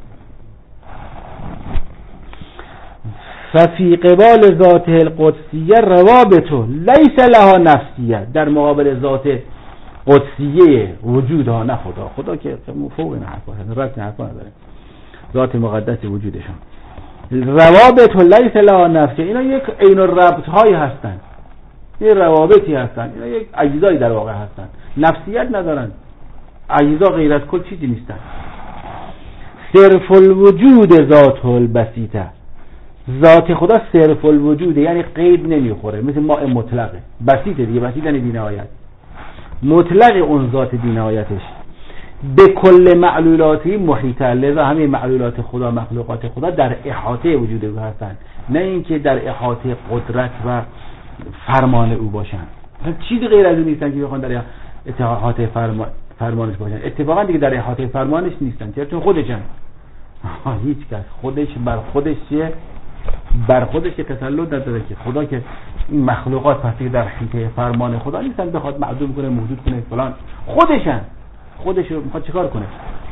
ففی قبال ذاته القدسیه روابط لیس لها نفسیه، در مقابل ذات قدسیه وجود ها، نه خدا که فوق این حرفا هست، رد این حرفا نداره، ذات مقدس وجودشون. روابط لیس لها نفسیه، اینا یک عین الربط هایی هستن، یه روابطی هستن، اینا یک اجزایی در واقع هستن، نفسیت ندارن. اجزا غیر از کل چیزی نیستن. صرف الوجود ذات البسیطه، ذات خدا صرف الوجوده، یعنی قید نمیخوره، مثل ماء مطلقه، بسیطه دیگه، بسیط یعنی بی‌نهایت، مطلق اون ذات بی‌نهایتش به کل معلولاتی محیطه، لذا همه معلولات خدا، مخلوقات خدا در احاطه وجود او هستن، نه اینکه در احاطه قدرت و فرمان او باشن. چیزی غیر از اون نیستن که بخوان در احاطه فرمانش باشن. اتفاقا دیگه در احاطه فرمانش نیستن، چون خودشن. هیچ کس خودش بر خودش چیه؟ بر خودش که تسلط نداره که خدا، که این مخلوقات پس در حیطه فرمان خدا نیستن بخواد معدوم کنه، موجود کنه فلان، خودشن. خودش رو میخواد چیکار کنه؟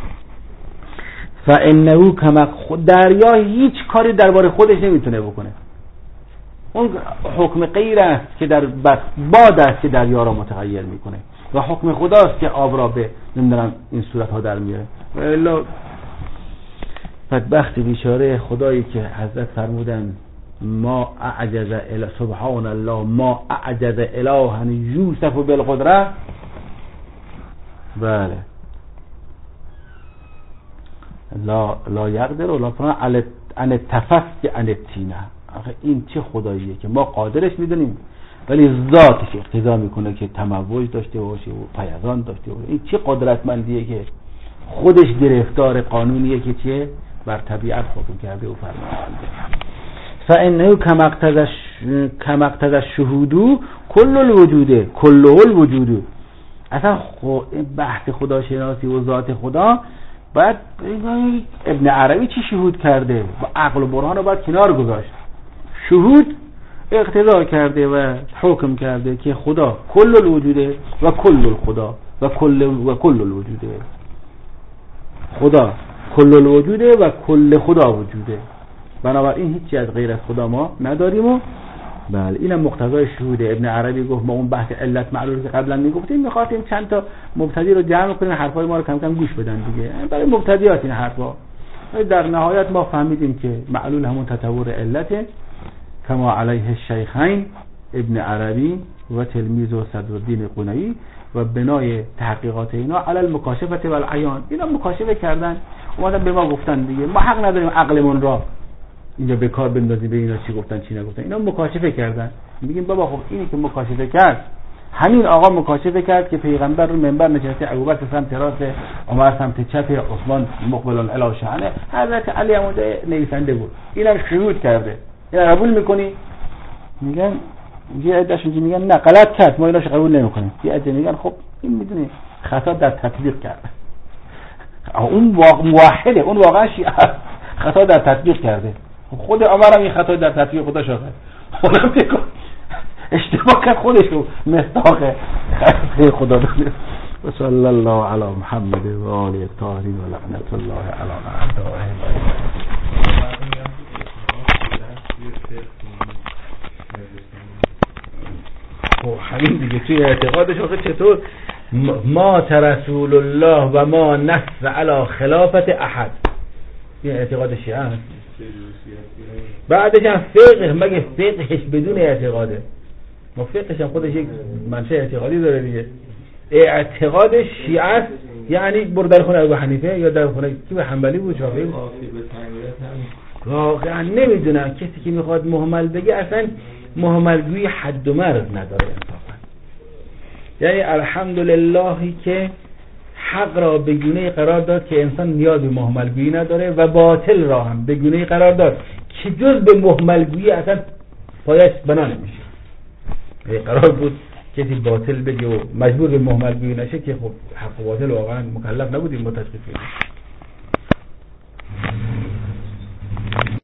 فانه کما دریا هیچ کاری درباره خودش نمیتونه بکنه. اون حکم غیر است که در باد است که دریا را متغیر میکنه و حکم خداست که آب را به نمیدونم این صورت ها در میاره. الا بدبخت بیچاره خدایی که حضرت فرمودن ما اعجز اله، سبحان الله، ما اعجز اله یوسف بالقدره. بله، لا یقدر ولا فلان ان تفسک ان التینه. آخه این چه خداییه که ما قادرش میدونیم ولی ذاتش اقتضا میکنه که تموج داشته باشه و فیضان داشته باشه. این چه قدرتمندیه که خودش گرفتار قانونیه که چیه؟ بر طبیعت حکم کرده و فرمانده. فانه کما اقتضى الشهود کل الوجود کله الوجود. اصلا بحث خداشناسی و ذات خدا بعد ابن عربی چی شهود کرده؟ با عقل و برهان رو باید کنار گذاشت. شهود اقتضا کرده و حکم کرده که خدا کل الوجوده و کل الخدا و کل الوجوده. خدا کل الوجوده و کل خدا وجوده، بنابراین هیچی از غیر از خدا ما نداریم. و بله، اینم مقتضای شهوده. ابن عربی گفت ما اون بحث علت معلول که قبلا میگفتیم میخواستیم چند تا مبتدی رو جمع کنیم، حرفای ما رو کم کم گوش بدن دیگه، برای مبتدیات این حرفا. در نهایت ما فهمیدیم که معلول همون تطور علته، کما علیه الشیخین ابن عربی و تلمیذ و صدرالدین قنایی، و بنای تحقیقات اینا علی المکاشفه و العیان، اینا مکاشفه کردن اومدن به ما گفتن دیگه، ما حق نداریم عقلمون را اینجا به کار بندازیم به اینا چی گفتن چی نگفتن. اینا مکاشفه کردن، میگیم بابا خب اینی که مکاشفه کرد، همین آقا مکاشفه کرد که پیغمبر رو منبر نشسته، ابوبکر سمت راست، عمر سمت چپ، عثمان مقبل الی شأنه، حضرت علی هم نویسنده بود، اینم شهود کرده. اینا قبول میکنی؟ میگن یه عده‌اش میگن نه غلط کرد، ما ایناش قبول نمیکنیم. یه عده میگن خب این میدونی خطا در تطبیق کرده. اون موحده، اون واقعا شیعه خطا در تطبیق کرده. خود عمر هم این خطا در تطبیق خودش کرد، اونم دیگه اشتباه کرد، خودش رو مصداق خدا داره. و صلی الله علی محمد و آله الطاهرین و لعنت الله علی اعدائه. همین دیگه توی اعتقادش آخه چطور ما رسول الله و ما نص علی خلافت احد، این اعتقاد شیعه هست. بعدش هم فقه، مگه فقهش بدون اعتقاده؟ ما فقهش هم خودش یک منشأ اعتقادی داره دیگه. اعتقاد شیعه است، یعنی برو در خونه ابو حنیفه یا در خونه کی به حنبلی بود، شافعی بود، واقعا نمیدونم. کسی که میخواد مهمل بگه اصلا مهملگویی حد و مرز نداره انصافا. یعنی الحمدلله که حق را به گونه‌ای قرار داد که انسان نیاز به مهملگویی نداره و باطل را هم به گونه‌ای قرار داد که جز به مهملگویی اصلا پایش بنا نمیشه. قرار بود کسی باطل بگه و مجبور به مهملگویی نشه که خب حق و باطل واقعا مکلف نبودیم با تشخیص بدیم.